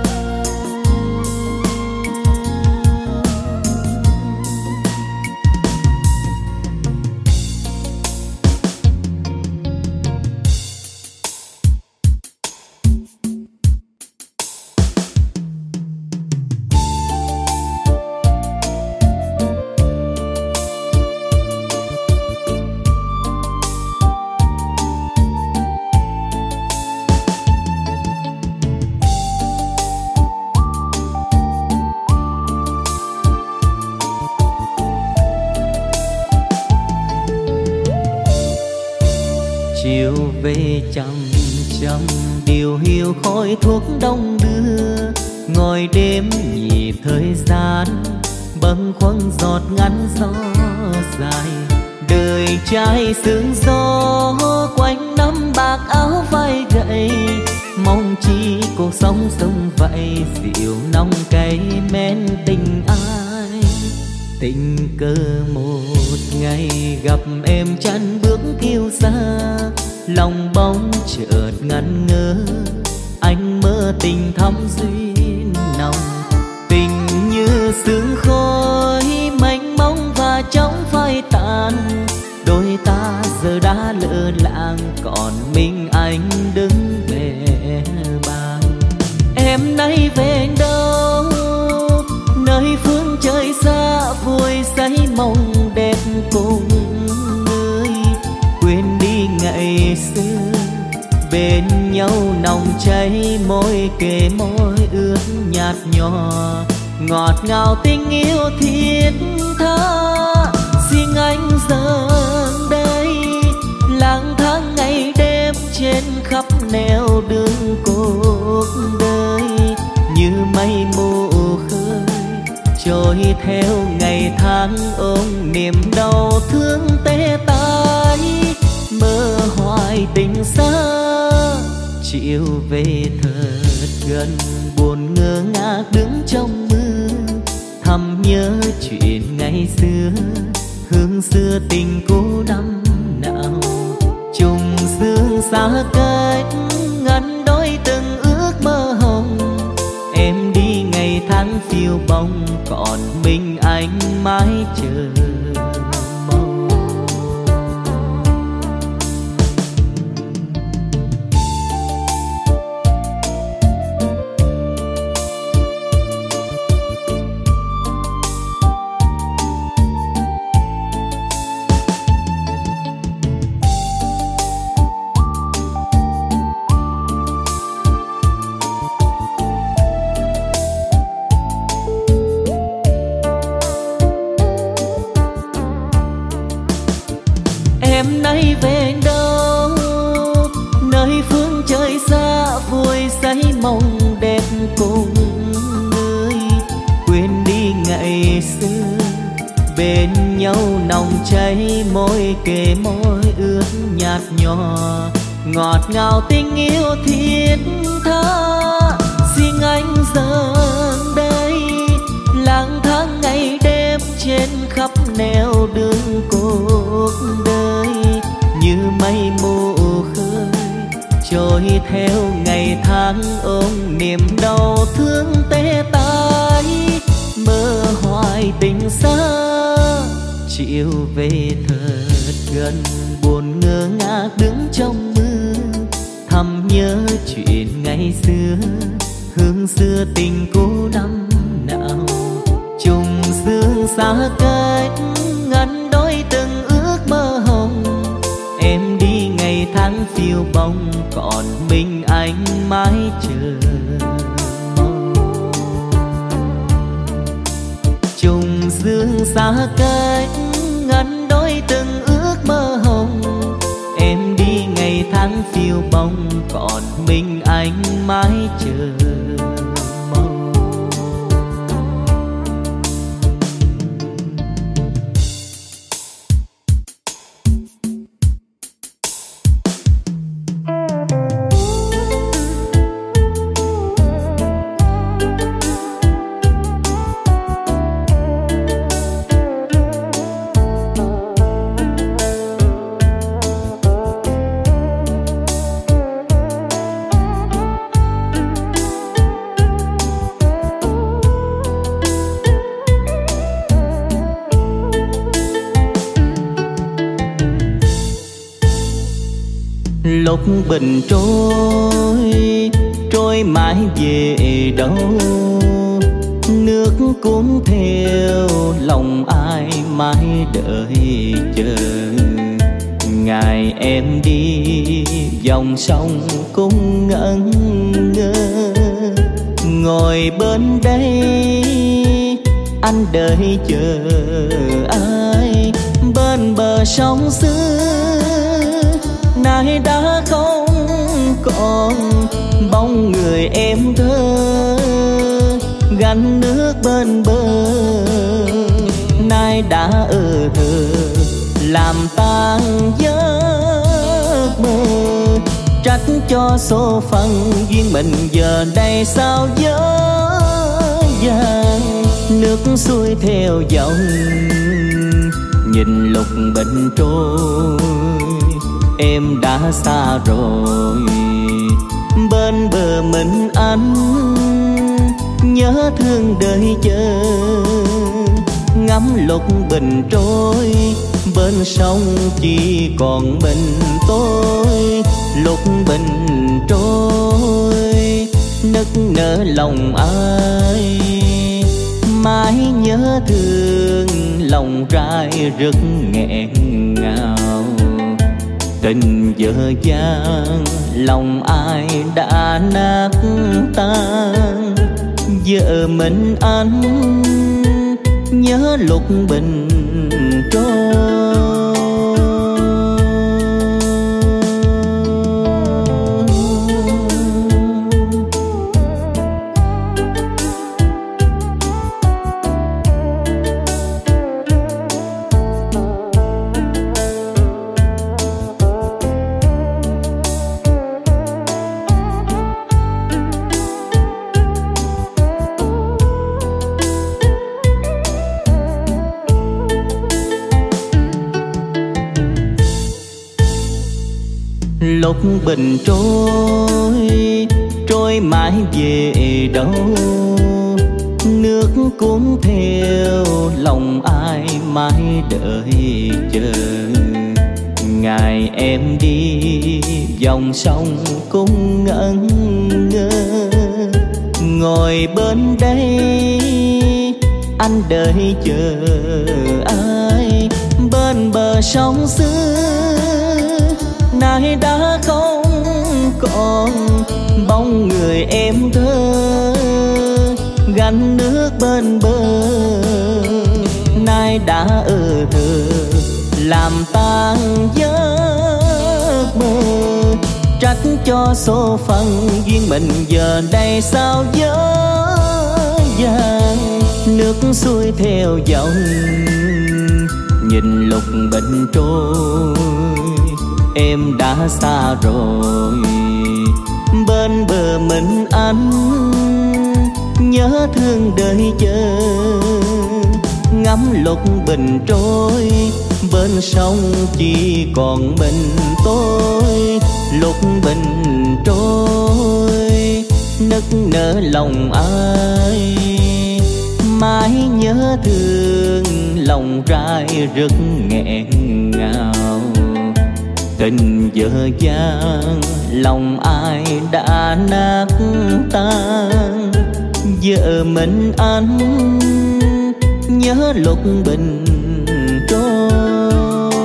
Chiều về chậm chậm điều hiu khói thuốc đông đưa, ngồi đêm nhịp thời gian bâng khuâng giọt ngắn gió dài. Đời trai sương gió quanh năm bạc áo vai gầy, mong chi cuộc sống sông vậy dịu nóng cay men tình ai. Tình cờ một ngày gặp em chân bước kiêu xa, lòng bóng chợt ngẩn ngơ, anh mơ tình thắm duyên nồng. Tình như sương khói mênh mông và chóng phai tàn, đôi ta giờ đã lỡ làng còn mình anh đứng bề bàn. Em nay về đâu nơi phương trời xa vui say mộng đẹp cùng nhau nồng cháy môi kề môi ướt nhạt nhòa, ngọt ngào tình yêu thiết tha. Riêng anh giờ đây lang thang ngày đêm trên khắp nẻo đường cuộc đời, như mây mù khơi trôi theo ngày tháng ôm niềm đau thương tê tái. Mơ hoài tình xa chiều về thật gần, buồn ngơ ngác đứng trong mưa thầm nhớ chuyện ngày xưa, hương xưa tình cũ năm nào. Trùng sương xa cách ngăn đôi từng ước mơ hồng, em đi ngày tháng phiêu bồng còn mình anh mãi chờ mong. Em nay về đâu nơi phương trời xa vui say mộng đẹp cùng người, quên đi ngày xưa bên nhau nồng cháy môi kề môi ướt nhạt nhòa, ngọt ngào tình yêu thiết tha. Riêng anh giờ đây lang thang ngày đêm trên khắp nẻo đường cuộc đời, như mây mù khơi trôi theo ngày tháng ôm niềm đau thương tê tái. Mơ hoài tình xa chiều về thật gần, buồn ngơ ngác đứng trong mưa thầm nhớ chuyện ngày xưa, hương xưa tình cũ năm nào. Trùng sương xa cách ngăn đôi từng ước mơ hồng, em đi ngày tháng phiêu bồng còn mình anh mãi chờ mong. Trùng sương xa cách ngăn đôi từng ước mơ hồng, em đi ngày tháng phiêu bồng còn mình anh mãi chờ mong. Lúc bình trôi mãi về đâu, nước cuốn theo lòng ai mãi đợi chờ. Ngày em đi dòng sông cũng ngẩn ngơ, ngồi bên đây anh đợi chờ ai. Bên bờ sông xưa nay đã không còn bóng người em thơ, gánh nước bên bờ nay đã thờ làm tan giấc mơ. Trách cho số phận duyên mình giờ đây sao dở dàng, nước xuôi theo dòng nhìn lục bình trôi em đã xa rồi. Bên bờ mình anh nhớ thương đợi chờ, ngắm lục bình trôi bên sông chỉ còn mình tôi. Lục bình trôi nức nở lòng ai, mãi nhớ thương lòng trai rất nghẹn ngào. Tình dở dang lòng ai đã nát tan, giờ mình anh nhớ lúc bình trôi. Lúc bình trôi mãi về đâu, nước cuốn theo lòng ai mãi đợi chờ. Ngày em đi dòng sông cũng ngẩn ngơ, ngồi bên đây anh đợi chờ ai. Bên bờ sông xưa nay đã không còn bóng người em thơ, gánh nước bên bờ nay đã thờ, làm tan giấc mơ. Trách cho số phận duyên mình giờ đây sao dở dang, nước xuôi theo dòng nhìn lúc bình trôi. Em đã xa rồi bên bờ mình anh nhớ thương đợi chờ, ngắm lúc bình trôi bên sông chỉ còn mình tôi. Lúc bình trôi nức nở lòng ai mãi nhớ thương, lòng trai rất nghẹn ngào. Tình dở dang lòng ai đã nát tan, giờ mình anh nhớ lúc bình trôi.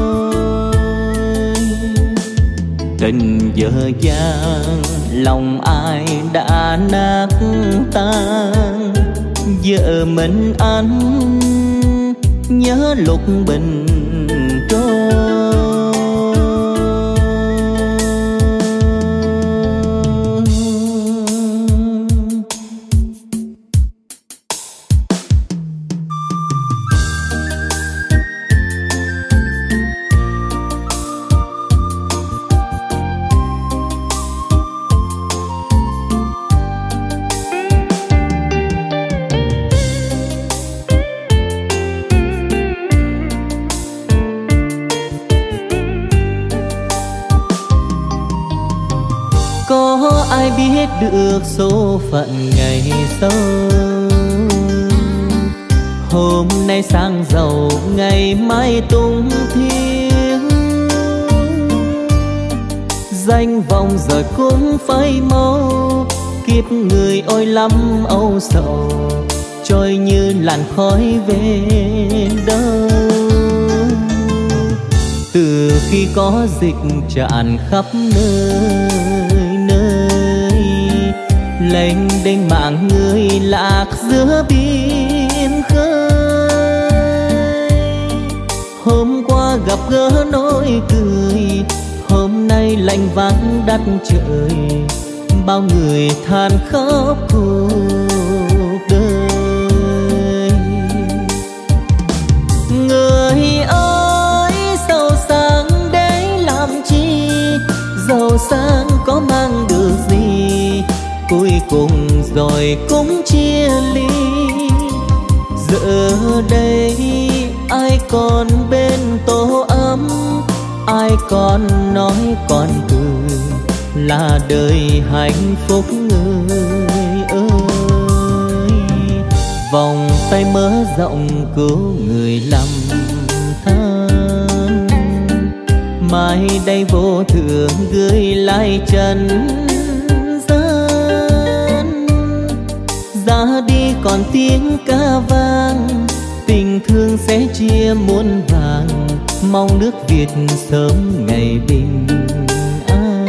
Tình dở dang lòng ai đã nát tan, giờ mình anh nhớ lúc bình trôi. Ai biết được số phận ngày sau, hôm nay sang giàu ngày mai tung thiên. Danh vọng rồi cũng phải mau, kiếp người ôi lắm âu sầu, trôi như làn khói về đâu. Từ khi có dịch tràn khắp nơi, lênh đênh mạng người lạc giữa biển khơi. Hôm qua gặp gỡ nỗi cười, hôm nay lạnh vắng đất trời. Bao người than khóc cuộc đời. Người ơi giàu sang để làm chi, giàu sang có mang được gì, cuối cùng rồi cũng chia ly. Giờ đây ai còn bên tổ ấm, ai còn nói còn cười, là đời hạnh phúc người ơi. Vòng tay mở rộng cứu người lầm than, mai đây vô thường gửi lại trần gian. Ra đi còn tiếng ca vang, tình thương sẽ chia muôn vàng, mong nước Việt sớm ngày bình an.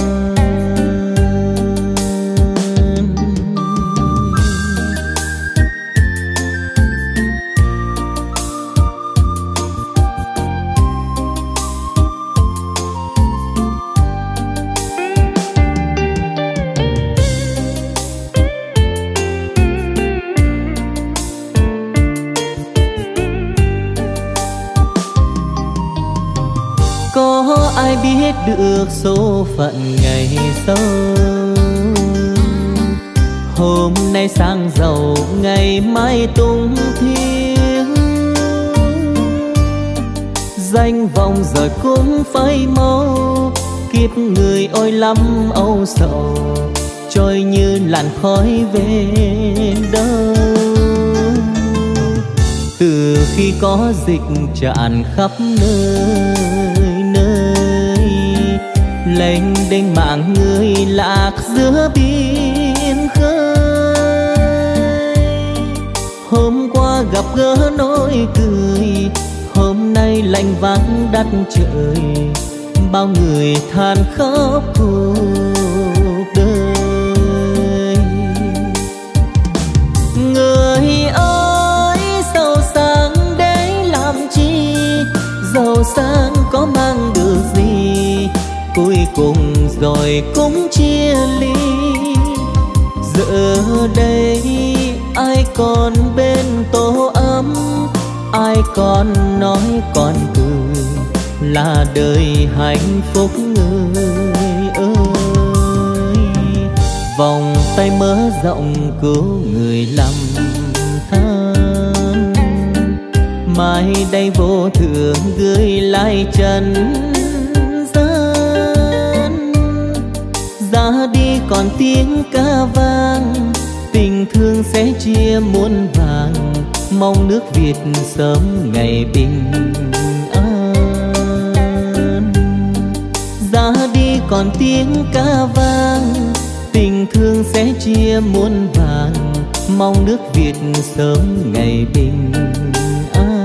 Có ai biết được số phận ngày sau, hôm nay sang giàu ngày mai tung thiên, danh vọng rồi cũng phai mau, kiếp người ôi lắm âu sầu, trôi như làn khói về đâu. Từ khi có dịch tràn khắp nơi nơi, lênh đênh mạng người lạc giữa biển khơi. Hôm qua gặp gỡ nói cười, hôm nay lạnh vắng đất trời, bao người than khóc cuộc đời. Người ơi giàu sang để làm chi, giàu sang có mang được gì, cuối cùng rồi cũng chia ly. Giờ đây ai còn bên tổ ấm, ai còn nói còn cười, là đời hạnh phúc người ơi. Vòng tay mở rộng cứu người lầm than, mai đây vô thường gửi lại trần gian. Ra đi còn tiếng ca vang, tình thương sẽ chia muôn vàng, mong nước Việt sớm ngày bình an. Ra đi còn tiếng ca vang, tình thương sẽ chia muôn vàng, mong nước Việt sớm ngày bình an.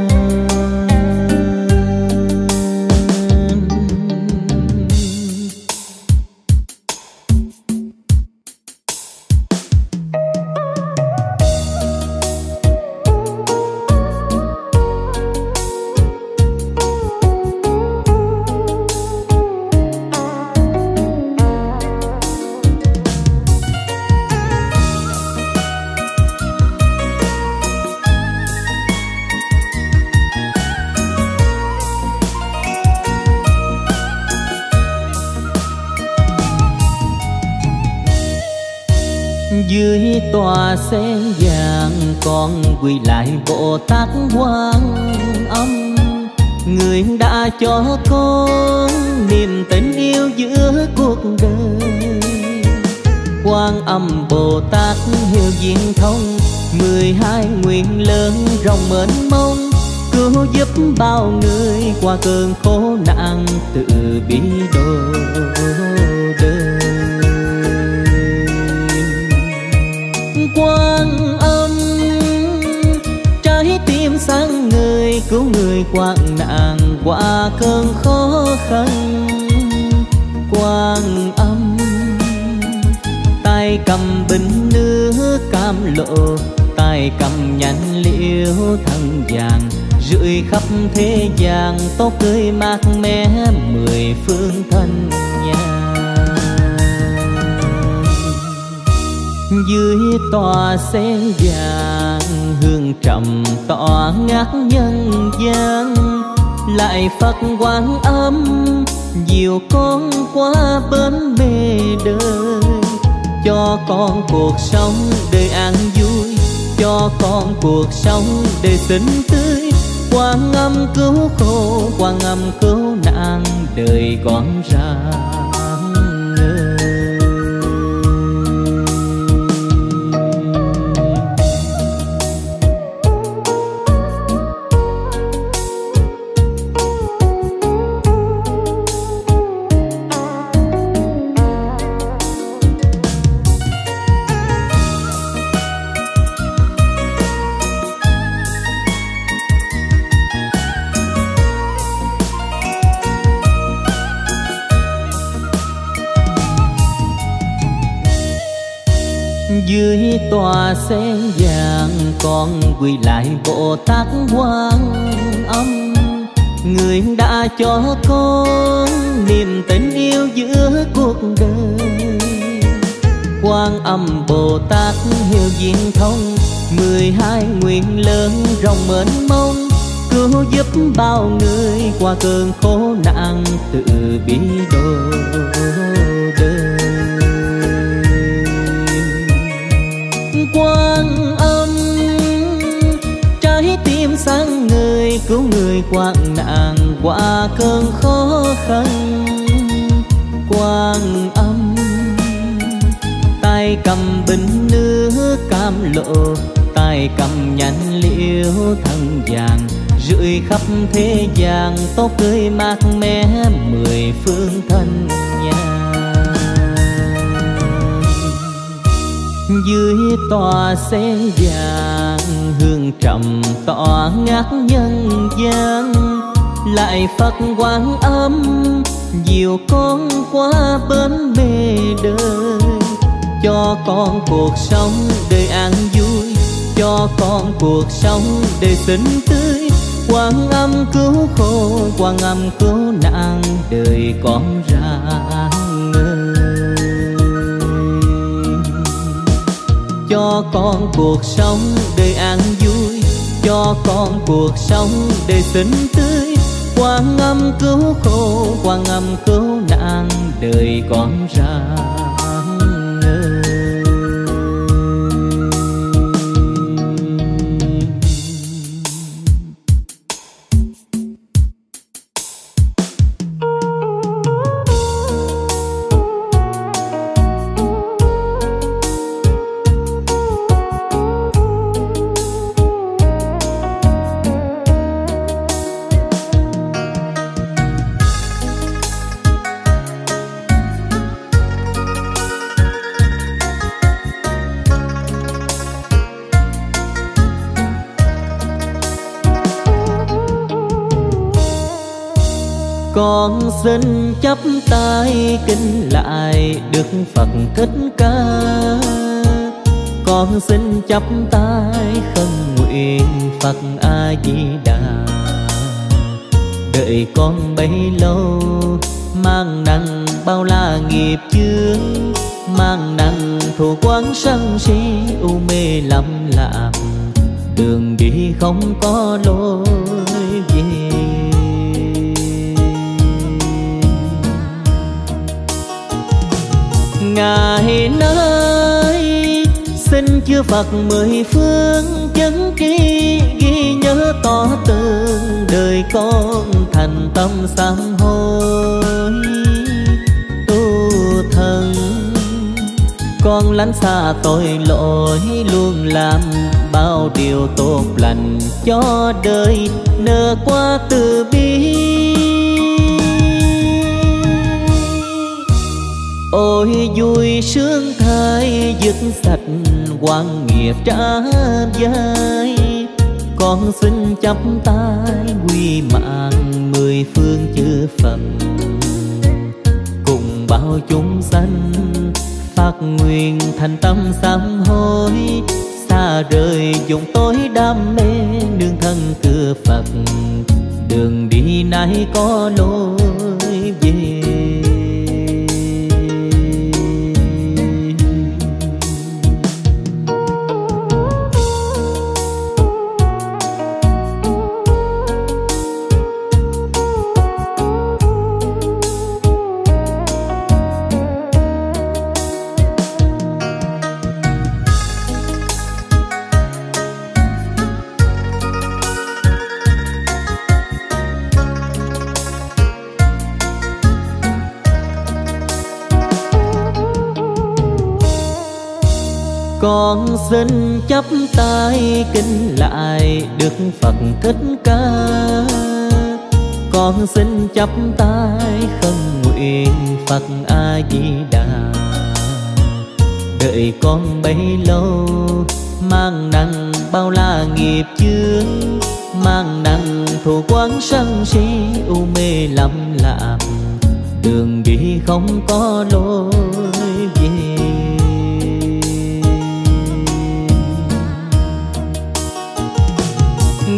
Dưới tòa sen vàng con quỳ lại Bồ Tát Quan Âm, người đã cho con niềm tình yêu giữa cuộc đời. Quan Âm Bồ Tát hiểu diễn thông, 12 nguyện lớn rộng mênh mông, cứu giúp bao người qua cơn khổ nạn tự bi đổ đời. Quan Âm trái tim sáng người, cứu người hoạn nạn qua cơn khó khăn. Quan Âm tay cầm bình nước cam lộ, tay cầm nhánh liễu thân vàng, rưỡi khắp thế gian tóc tươi mát mẻ 10 phương thân nhà. Dưới tòa sen vàng hương trầm tỏa ngát nhân gian, lại Phật Quan Âm dìu con qua bến mê đời, cho con cuộc sống đời an vui, cho con cuộc sống đời xinh tươi. Quan Âm cứu khổ, Quan Âm cứu nạn, đời con ra Dưới tòa sen vàng con quỳ lại Bồ Tát Quan Âm, người đã cho con niềm tình yêu giữa cuộc đời. Quan Âm Bồ Tát hiệu diện thông, 12 nguyện lớn rộng mênh mông, cứu giúp bao người qua cơn khổ nạn từ bi độ đời. Quan Âm trái tim sáng người, cứu người qua nạn qua cơn khó khăn. Quan Âm tay cầm bình nước cam lộ, tay cầm nhánh liễu thân vàng, rưỡi khắp thế gian tốt tươi mát mẻ 10 phương thân nhà. Dưới tòa sen vàng hương trầm tỏa ngát nhân gian, lại Phật Quan Âm dìu con qua bến bề đời. Cho con cuộc sống đời an vui, cho con cuộc sống đời xinh tươi. Quan Âm cứu khổ, Quan Âm cứu nạn đời con rạng ngời. Cho con cuộc sống đời an vui, cho con cuộc sống đời xinh tươi. Quan Âm cứu khổ, Quan Âm cứu nạn đời con rạng ngời. Con xin chắp tay kính lại Đức Phật Thích Ca. Con xin chắp tay khấn nguyện Phật A Di Đà. Đợi con bấy lâu mang nặng bao la nghiệp chướng, mang nặng thù quán sân si u mê lầm lạc, đường đi không có lối về. Ngài nơi xin chư Phật 10 phương chấn tri, ghi nhớ tỏ tường đời con thành tâm sám hối tu thân. Con lánh xa tội lỗi, luôn làm bao điều tốt lành cho đời nở qua từ bi. Ôi vui sướng thay dứt sạch oan nghiệp trả vai. Con xin chắp tay quy mạng 10 phương chư Phật, cùng bao chúng sanh phát nguyện thành tâm sám hối, xa rời vùng tối đam mê nương thân cửa Phật, đường đi nay có lối về. Con xin chắp tay kính lại Đức Phật Thích Ca. Con xin chắp tay khấn nguyện Phật A Di Đà. Đợi con bấy lâu mang nặng bao la nghiệp chướng, mang nặng thù quán sân si u mê lầm lạc, đường đi không có lối về.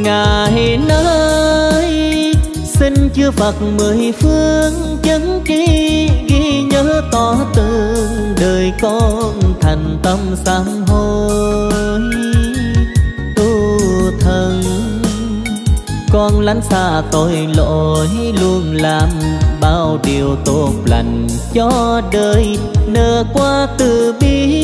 ngày nay xin chư Phật mười phương chấn tri, ghi nhớ tỏ tường đời con thành tâm sám hối tu thân. Con lánh xa tội lỗi, luôn làm bao điều tốt lành cho đời, nở qua từ bi.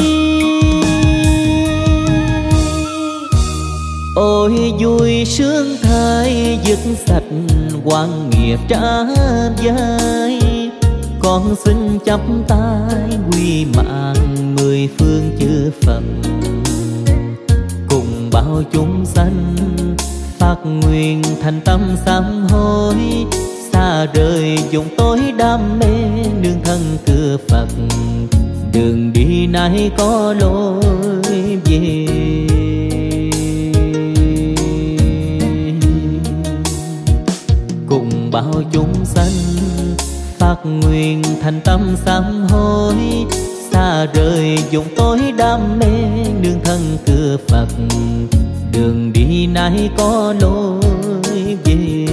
Ôi vui sướng thay dứt sạch oan nghiệp trả vai, con xin chắp tay quy mạng mười phương chư Phật, cùng bao chúng sanh phát nguyện thành tâm sám hối, xa rời dùng tối đam mê nương thân cửa Phật, đường đi nay có lối về. Cùng bao chúng sanh phát nguyện thành tâm sám hối, xa rời dùng tối đam mê nương thân cửa Phật, đường đi nay có lối về.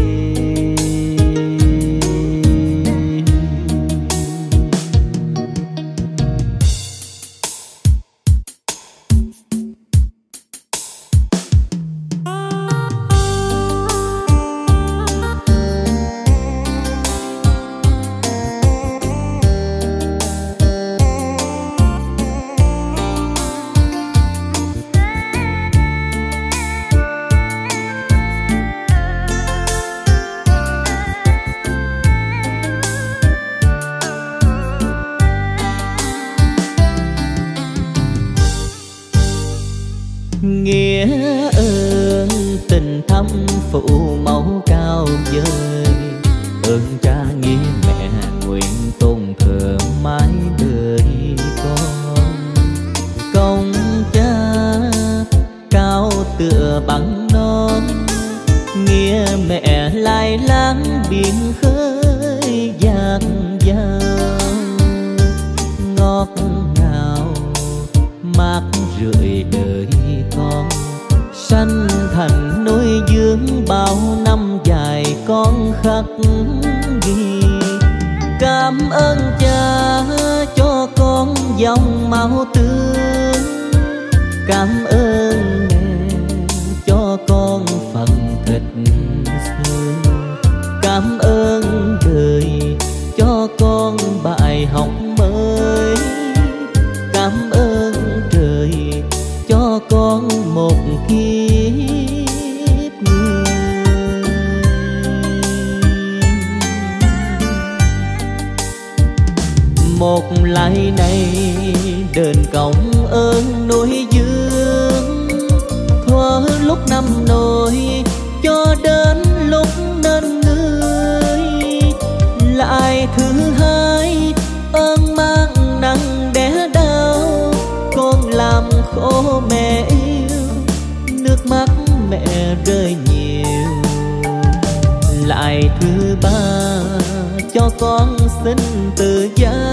Nghĩa ơn tình thâm phụ mẫu cao vời, ơn cha nghĩa mẹ nguyện tôn thờ mãi đời con. Công cha cao tựa bằng non, nghĩa mẹ lai láng biển khơi dạt dào. Ngọt ngào mát rượi đời con, sanh thành nuôi dưỡng bao năm dài con khắc ghi. Cảm ơn cha cho con dòng máu tương, cảm ơn mẹ cho con phần thịt xương, cảm ơn đời cho con bài học mới, cảm ơn trời cho con một kiếp người. Một lại này đền công ơn nuôi dưỡng, thuở lúc năm nồi cho đến lúc nên người. Lại thứ hai ơn mang nặng đẻ đau, con làm khổ mẹ yêu, nước mắt mẹ rơi nhiều. Lại thứ ba cho con xin tự giá,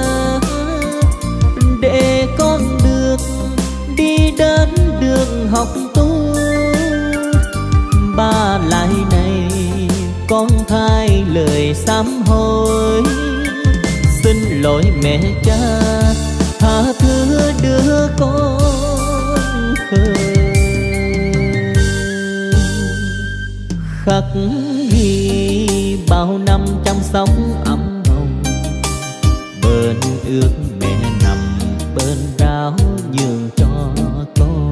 để con được đi đến đường học tu. Ba lại này con thay lời sám hối, xin lỗi mẹ cha tha thứ đứa con khờ. Khắc ghi bao năm chăm sóc ấm bồng, bên ước mẹ nằm bên ráo nhường cho con.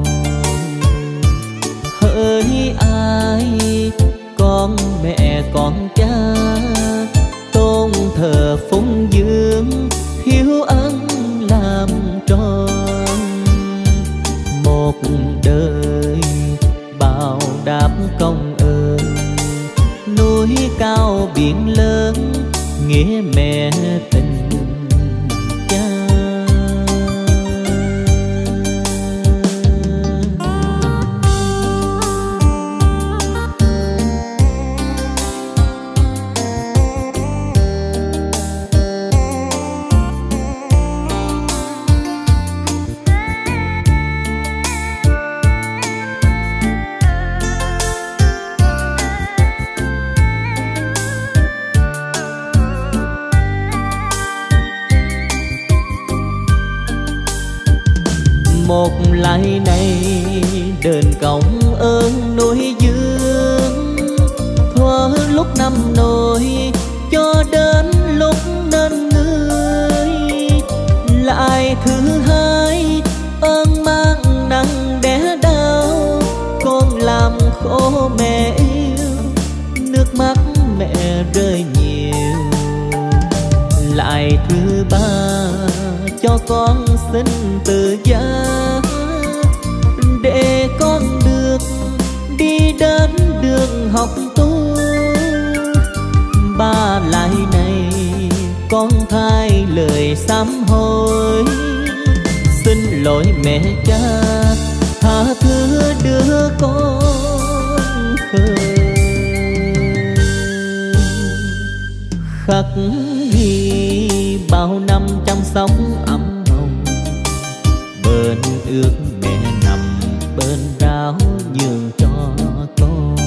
Hỡi ai con mẹ con cha, tôn thờ phụng dưỡng hiếu ân làm tròn. Một đời bao đáp công ơn, núi cao biển lớn nghĩa mẹ tình cha. một lại này đền công ơn nuôi dưỡng, thuở lúc năm nổi cho đến lúc nên người. Lại thứ hai ơn mang nặng đẻ đau, con làm khổ mẹ yêu, nước mắt mẹ rơi nhiều. Lại thứ ba cho con xin tự giá, để con được đi đến đường học tu. Ba lại này con thay lời sám hối, xin lỗi mẹ cha tha thứ đứa con khờ. Khắc ghi bao năm chăm sóc ấm hồng, bên ước mẹ nằm bên ráo nhường cho con.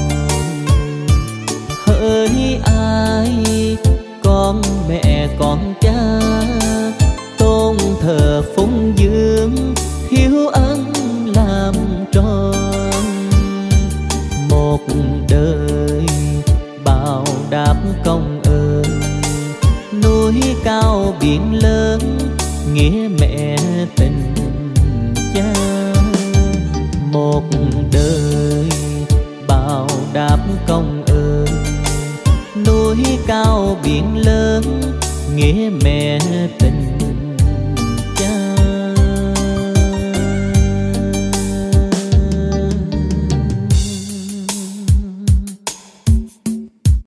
Hỡi ai con mẹ con cha, tôn thờ phụng dưỡng hiếu ân làm tròn. Một đời bao đáp công ơn, núi cao biển lớn nghĩa mẹ tình cha. Một đời bao đáp công ơn, núi cao biển lớn nghĩa mẹ tình